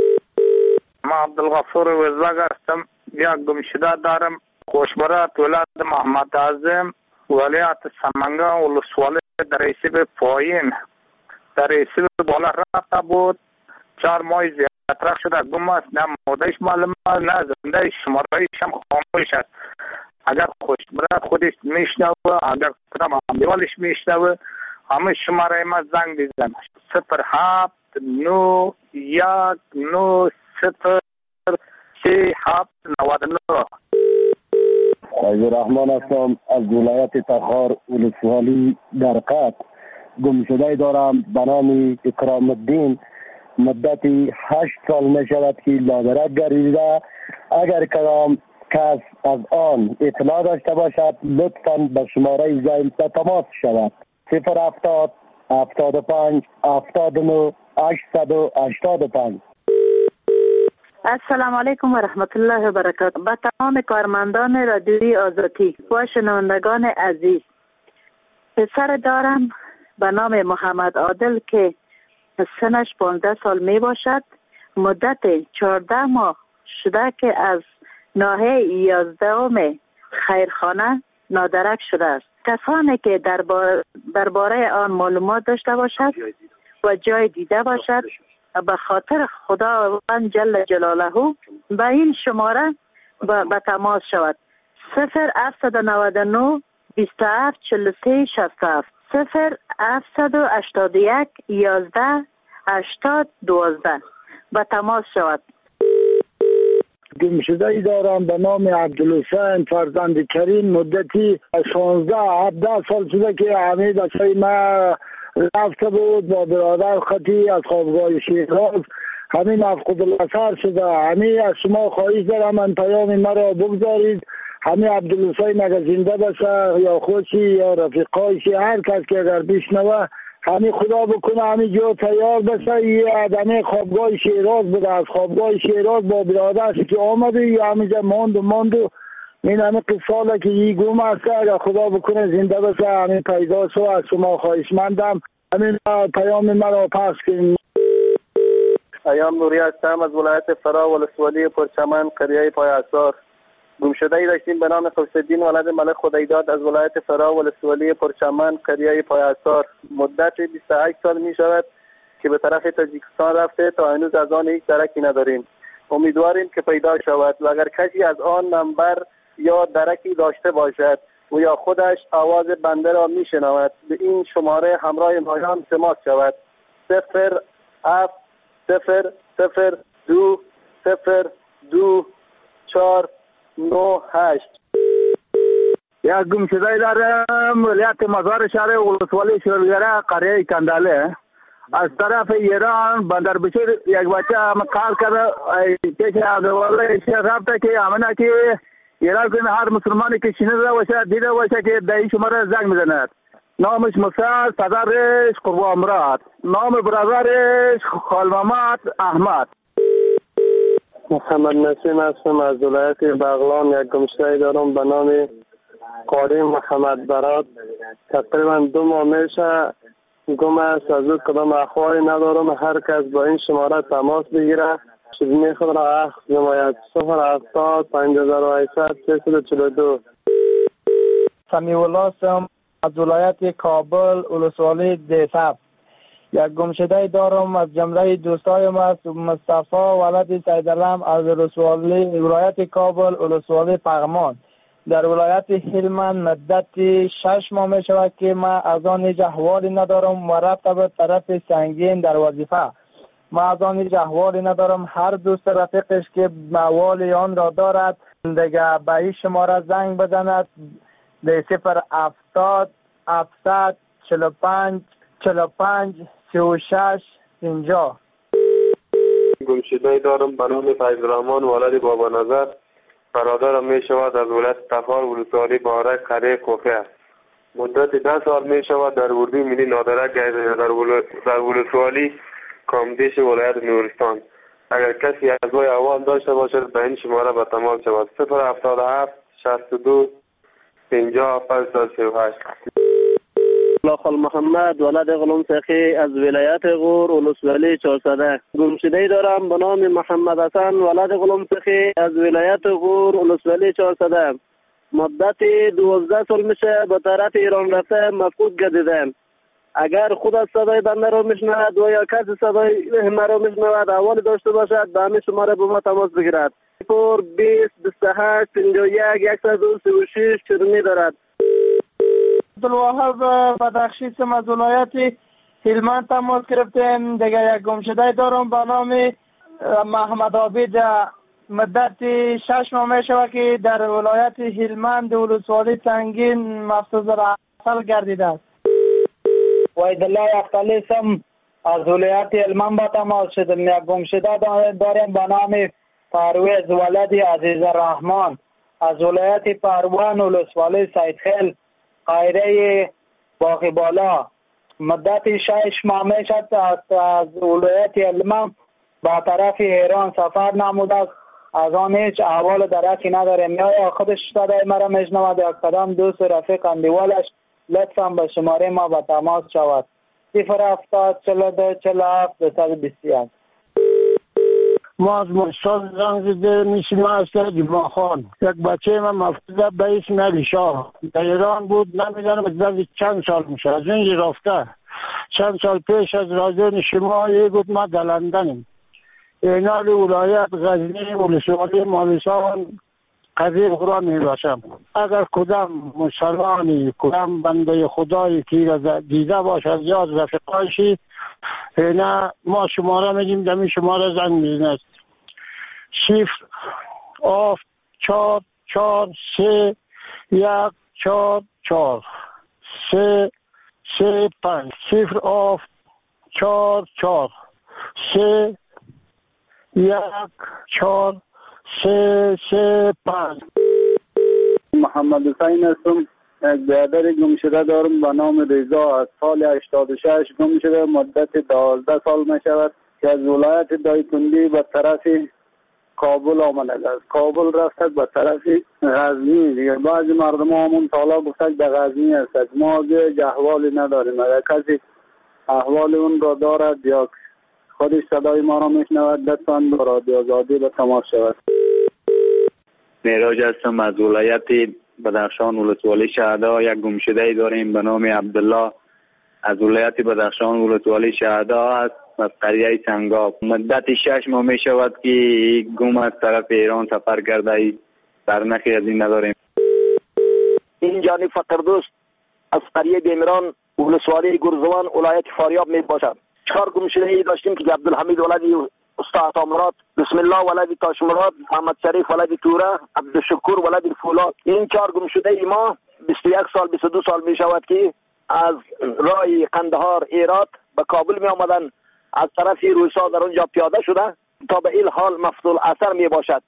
ما عبدالغفور وزاگ هستم. یک گم شده دارم. خوشبرات ولایت محمد اعظم، ولایت سمنگان، ولسوالی دریسیب پایین. در رسیب بالا رفته بود، چهار ماه زیادتر شده گم است. نه مادهش معلوم است نه زنده شمارهایش هم خاموش است. اگر خوشبرات خودش میشنوه، اگر کدام امیوالش میشنوه، همه شماره ما زنگ بزن صفر هفت نو یک نو صفر سه هفت نود و نه.
عزیز رحمان هستم از ولایت تخار، ولسوالی درقت. گم شده دارم به نام اکرام الدین. مدتی هشت سال می شود که لادرک گردیده. اگر کدام کس از آن اطلاع داشته باشد لطفاً به شماره زنگ تماس شود صفر هفتاد هفتاد و پنج هفتاد و نه هشتصد و هشتاد و پنج.
السلام علیکم و رحمت الله و برکاته. با تمام کارمندان رادیوی آزادی و شنوندگان عزیز، پسر دارم به نام محمد عادل که سنش پانزده سال می باشد. مدت چهارده ماه شده که از ناحیه یازدهم خیرخانه نادرک شده است. کسانی که درباره درباره آن معلومات داشته باشد و جای دیده باشد به خاطر خداوند جل جلاله به این شماره به تماس شود صفر هفتصد و نود و نه بیست و هفت چهل و سه شصت و هفت صفر هفتصد و هشتاد و یک یازده هشتاد دوازده به تماس شود.
گمشده ای دارم به نام عبدالحسین فرزند کریم. مدتی شانزده هفده سال شده که همه بچه ما رفته بود با برادر خطی از خوابگاه شیراز. همین مفقود الاثر شده. همین از شما خواهش دارم من پیام مرا بگذارید. همین عبدالحسین اگر زنده باشه یا خوشی یا رفیقایشی هر کس که اگر بشنوه همین خدا بکنه همین جا تیار بشه. یه آدمی خوابگاه شیراز بوده، از خوابگاه شیراز با برادرش که آمده یه همینجا ماند و ماند و این همین قصاله که یه گم است. اگر خدا بکنه زنده بشه همین پیدا شو. از شما خواهشمندم همین پیام مرا پخش کنید.
ایام نوری هستم از ولایت فرا ولسوالی پرچمن قریه پای اثار. گمشده‌ای داشتیم به نام خفص‌الدین ولد ملک خدایداد از ولایت فرا ولسوالی پرچمن قریه پای اثار. مدت بیست و هشت سال می شود که به طرف تاجیکستان رفته، تا هنوز از آن هیچ درکی نداریم. امیدواریم که پیدا شود و اگر کسی از آن نمبر یا درکی داشته باشد و یا خودش آواز بنده را می شنود به این شماره همراه مایان تماس شود. صفر هفت صفر صفر دو صفر دو چهار نه هشت.
یک گمشده دارم ولایت مزار شهر ولسوالی شلگره قریه کنداله. از طرف ایران بندر بشیر یک بچه هم کار کرده که عبدالله شیخ رفته که امنه که ایران کنه هر مسلمانی که شنیده باشه دیده باشه که در این شماره زنگ میزند. نامش موسی، پدرش قربان مراد، نام برادرش خال محمد احمد.
محمد نسیم هستم از ولایت بغلان. یک گمشده دارم به نام قاری محمد برات. تقریبا دو ماه میشه گم است. از او کدام اخباری ندارم. هر کس با این شماره تماس بگیره شدمی خود را اخذ نماید. صفر هفتاد پنج هزار و هشتصد سیصد و چهل و دو.
سمیع الله هستم از ولایت کابل ولسوالی دیساب. یک گمشده دارم از جمله دوستایم است مصطفی ولد سیدالله از ولسوالی ولایت کابل ولسوالی پغمان. در ولایت هلمند مدت شش ماه می شود که ما از آن هیچ احوالی ندارم و رفته به طرف سنگین در وظیفه. ما از آن هیچ احوالی ندارم. هر دوست رفیقش که احوال آن را دارد دیگه به این شماره زنگ بزند در صفر هفتاد هفتصد چهل و پنج چهل و پنج سی و شش پنجاه.
گمشده دارم به نام فیض الرحمن ولد بابا نظر. برادرم می شود از ولایت تخار ولسوالی بارک قریه کوفه. مدت ده سال می شود در اردوی ملی نادرک در ولسوالی کامدیش ولایت نورستان. اگر کسی از وی احوال داشته باشد به این شماره به تماس شود. صفر هفتاد و هفت شصت و دو پنجاه پنجصد و سی و هشت.
خال محمد ولد غلام سخی از ولایت غور ولسوالی چهارصد. گمشده دارم به نام محمد حسن ولد غلام سخی از ولایت غور ولسوالی چهارصد. مدت دوازده سال میشه به طرف ایران رفته مفقود گردیدم. اگر خود از صدای بنده را میشنود و یا کسی صدای مرا میشنود احوال داشته باشد به همین شماره به ما تماس بگیرد. صفر بیست بیست و هشت پنجاه و یک صد و سی و شش چرمی دارد.
عبدالوهاب بدخشی هستم از ولایت هلمند تماس گرفتم. دیگه یک گمشده دارم به نام محمد عابد. مدت شش ماه می شود که در ولایت هلمند ولسوالی سنگین مفتوح اصل گردیده است.
وحیدالله اختلی هستم از ولایت هلمند به تماس شدم. یک گمشده دارم به نام پرویز ولد عزیز الرحمن از ولایت پروان ولسوالی سیدخیل قایره باقی بالا. مدت شش ماه می شد از, از ولایت هلمند به طرف ایران سفر نموده است. از آن هیچ احوال درکی نداریم. یا خودش صدای مرا میشنود یا کدام دوست رفیق اندیوالش لطفا به شماره ما به تماس شود. صفر هفتاد چهل و دو چهل و هفت دویست و بیست و یک. ما از مستاد زنگ زده میشیم از جمعه خان. یک بچه من مفتوده به اسم علی شاه در ایران بود. نمیدانم از چند سال میشه از این رفته. چند سال پیش از رادیو شما یه گفت ما در لندنیم. اینال ولایت غزنی ولسوالی مالستان قضیه قرآن می باشم. اگر کدام مسلمانی کدام بنده خدایی که دیده باشد یا از رفقایشی نه ما شماره میدیم دمی شماره زنگ میزند. صفر آف چار چار سه یک چار چار سه سه پنج. صفر آف چار چار سه یک چهار سه سه پنج.
محمد حسین هستم
یک برادر گم شده دارم به نام رضا، از سال هشتاد و شش گم شده، مدت دوازده سال می شود که از ولایت دایکنډي به طرف کابل آمده است. کابل رفته به طرف غزنی دیگه. بعضی مردم ها همون تالا گفته در غزنی است. ما دیگه احوالی نداریم. اگر کسی احوال اون را دارد یا خودش صدای ما را میشنود لطفاً به رادیو آزادی به تماس شود.
معراج هستم از ولایت بدخشان ولسوالی شهدا. یک گمشده داریم به نام عبدالله از ولایت بدخشان ولسوالی شهدا است، از قریه سنگاب. مدت شش ماه می شود که گم از طرف ایران سفر کرده، برنخی از این نداریم.
این جانی فقردوست از قریه بیمران ولسوالی گرزوان ولایت فاریاب می باشد. چهار گمشده ای داشتیم که عبدالحمید ولدی استاد عطامراد، بسم الله ولدی تاشمراد، محمد شریف ولدی توره، عبدالشکور ولدی فولاد. این چهار گمشده ای ما بیست و یک سال بیست و دو سال می شود که از راه قندهار ایرات به کابل می آمدن، از طرف رویسا در اونجا پیاده شده تا به این حال مفضول اثر می باشد.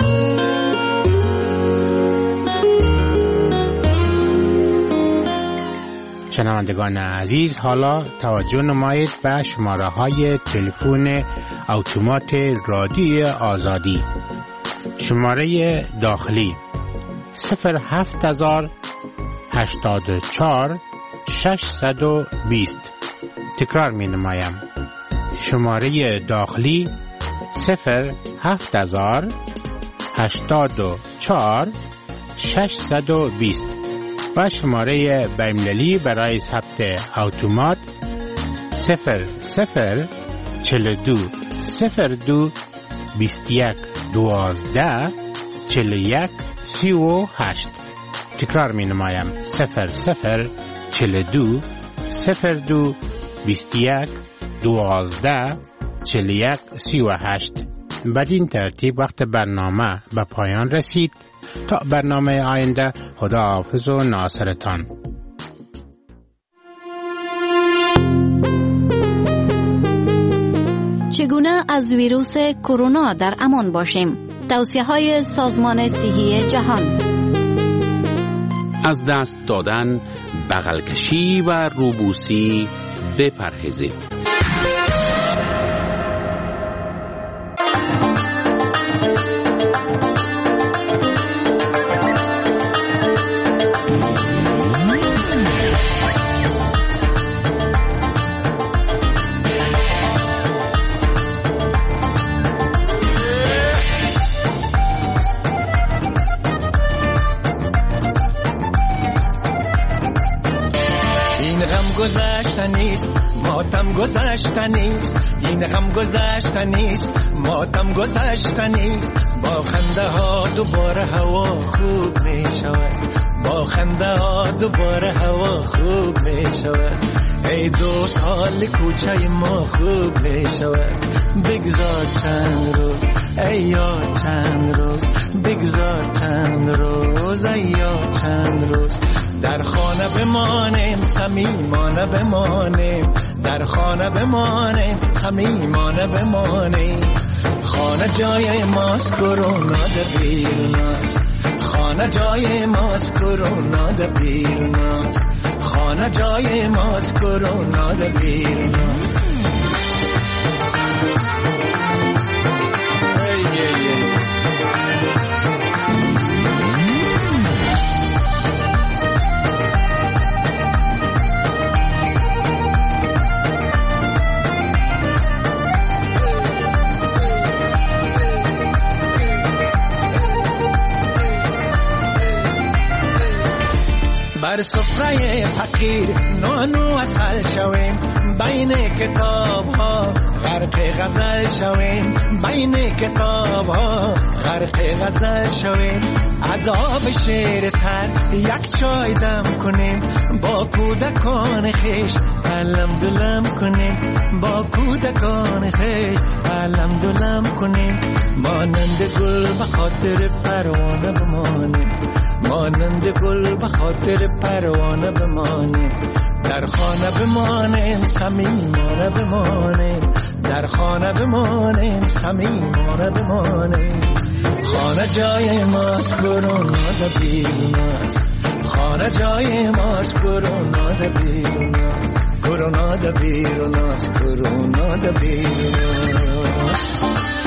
شنوندگان عزیز، حالا توجه نمایید به شماره های تلفن اتومات رادیو آزادی. شماره داخلی صفر هفت هزار هشتاد و چهار ششصد و بیست. تکرار می نمایم. شماره داخلی صفر هفت هزار هشتاد و چهار ششصد و بیست و شماره بین‌المللی برای ثبت اتومات صفر صفر چهل و دو صفر دو بیست و یک دوازده چهل و یک سی و هشت. تکرار می نمایم. صفر صفر چهل و دو صفر دو بیست و یک دوازده چهل و یک سی و هشت. بدین ترتیب وقت برنامه به پایان رسید. تا برنامه آینده، خدا حافظ و ناصرتان.
چگونه از ویروس کرونا در امان باشیم؟ توصیه‌های سازمان صحی جهان.
از دست دادن، بغل کشی و روبوسی بپرهیزید.
گذشتنیست ماتم گذشتنیست، این غم گذشتنیست ماتم گذشتنیست. با خنده ها دوباره هوا خوب می شود، با خنده ها دوباره هوا خوب می شود. ای دوست حال کوچه ما خوب می شود. بگذار چند روز ای یاد چند روز، بگذار چند روز ای یاد چند روز. در خانه بمانیم صمیمانه بمانیم، در خانه بمانیم صمیمانه بمانیم. خانه جای ماست کرونا در بیروناست، خانه جای ماست کرونا در بیروناست، خانه جای ماست کرونا در بیروناست. بر سفره فقیر نانو اصل شویم، بین کتاب ها غرق غزل شویم، بین کتاب ها غرق غزل شویم. عذاب شیر تر یک چای دم کنیم، با کودکان خیش علم دلم کنیم، با کودکان خیش علم دلم کنیم. مانند گل به خاطر پروانه بمانیم، مانند گل به خاطر پروانه بمانیم. در خانه بمانیم صمیمانه بمانیم، در خانه بمانیم صمیمانه بمانیم. خانه جای ماست کرونا در بیروناست، خانه خانه جای ماست کرونا ده بیروناست کرونا ده بیروناست کرونا ده بیروناست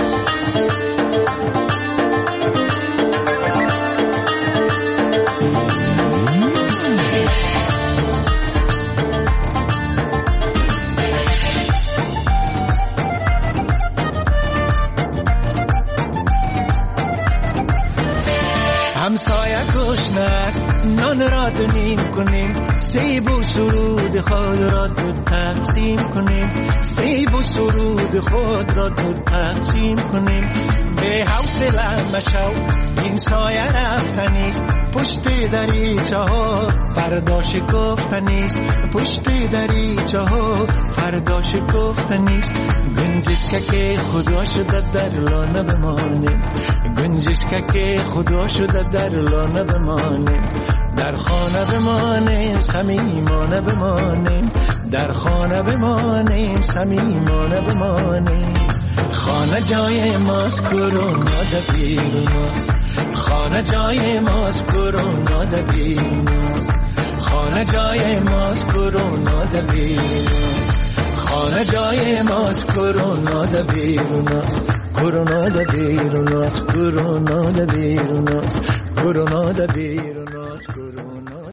همسایه گشنه است نان را دونیم کنیم سیب و سرود خود را دو تقسیم کنیم سیب و سرود خود را دو تقسیم کنیم به حوصله مشو این سایه رفتنیست پشت دریچه ها فردا شکفتنیست پشت دریچه ها فردا شکفتنیست گنجشک که خدا شده در لانه بمانیم گنجشک که خدا شده در لانه بمانیم در خانه بمانیم صمیمانه بمانیم در خانه بمانیم صمیمانه بمانیم خانه جای ماست کرونا ده بیروناست خانه جای ماست کرونا ده بیروناست خانه جای ماست کرونا ده بیروناست خانه جای ماست کرونا ده بیروناست کرونا ده بیروناست کرونا ده بیروناست کرونا ده بیروناست کرونا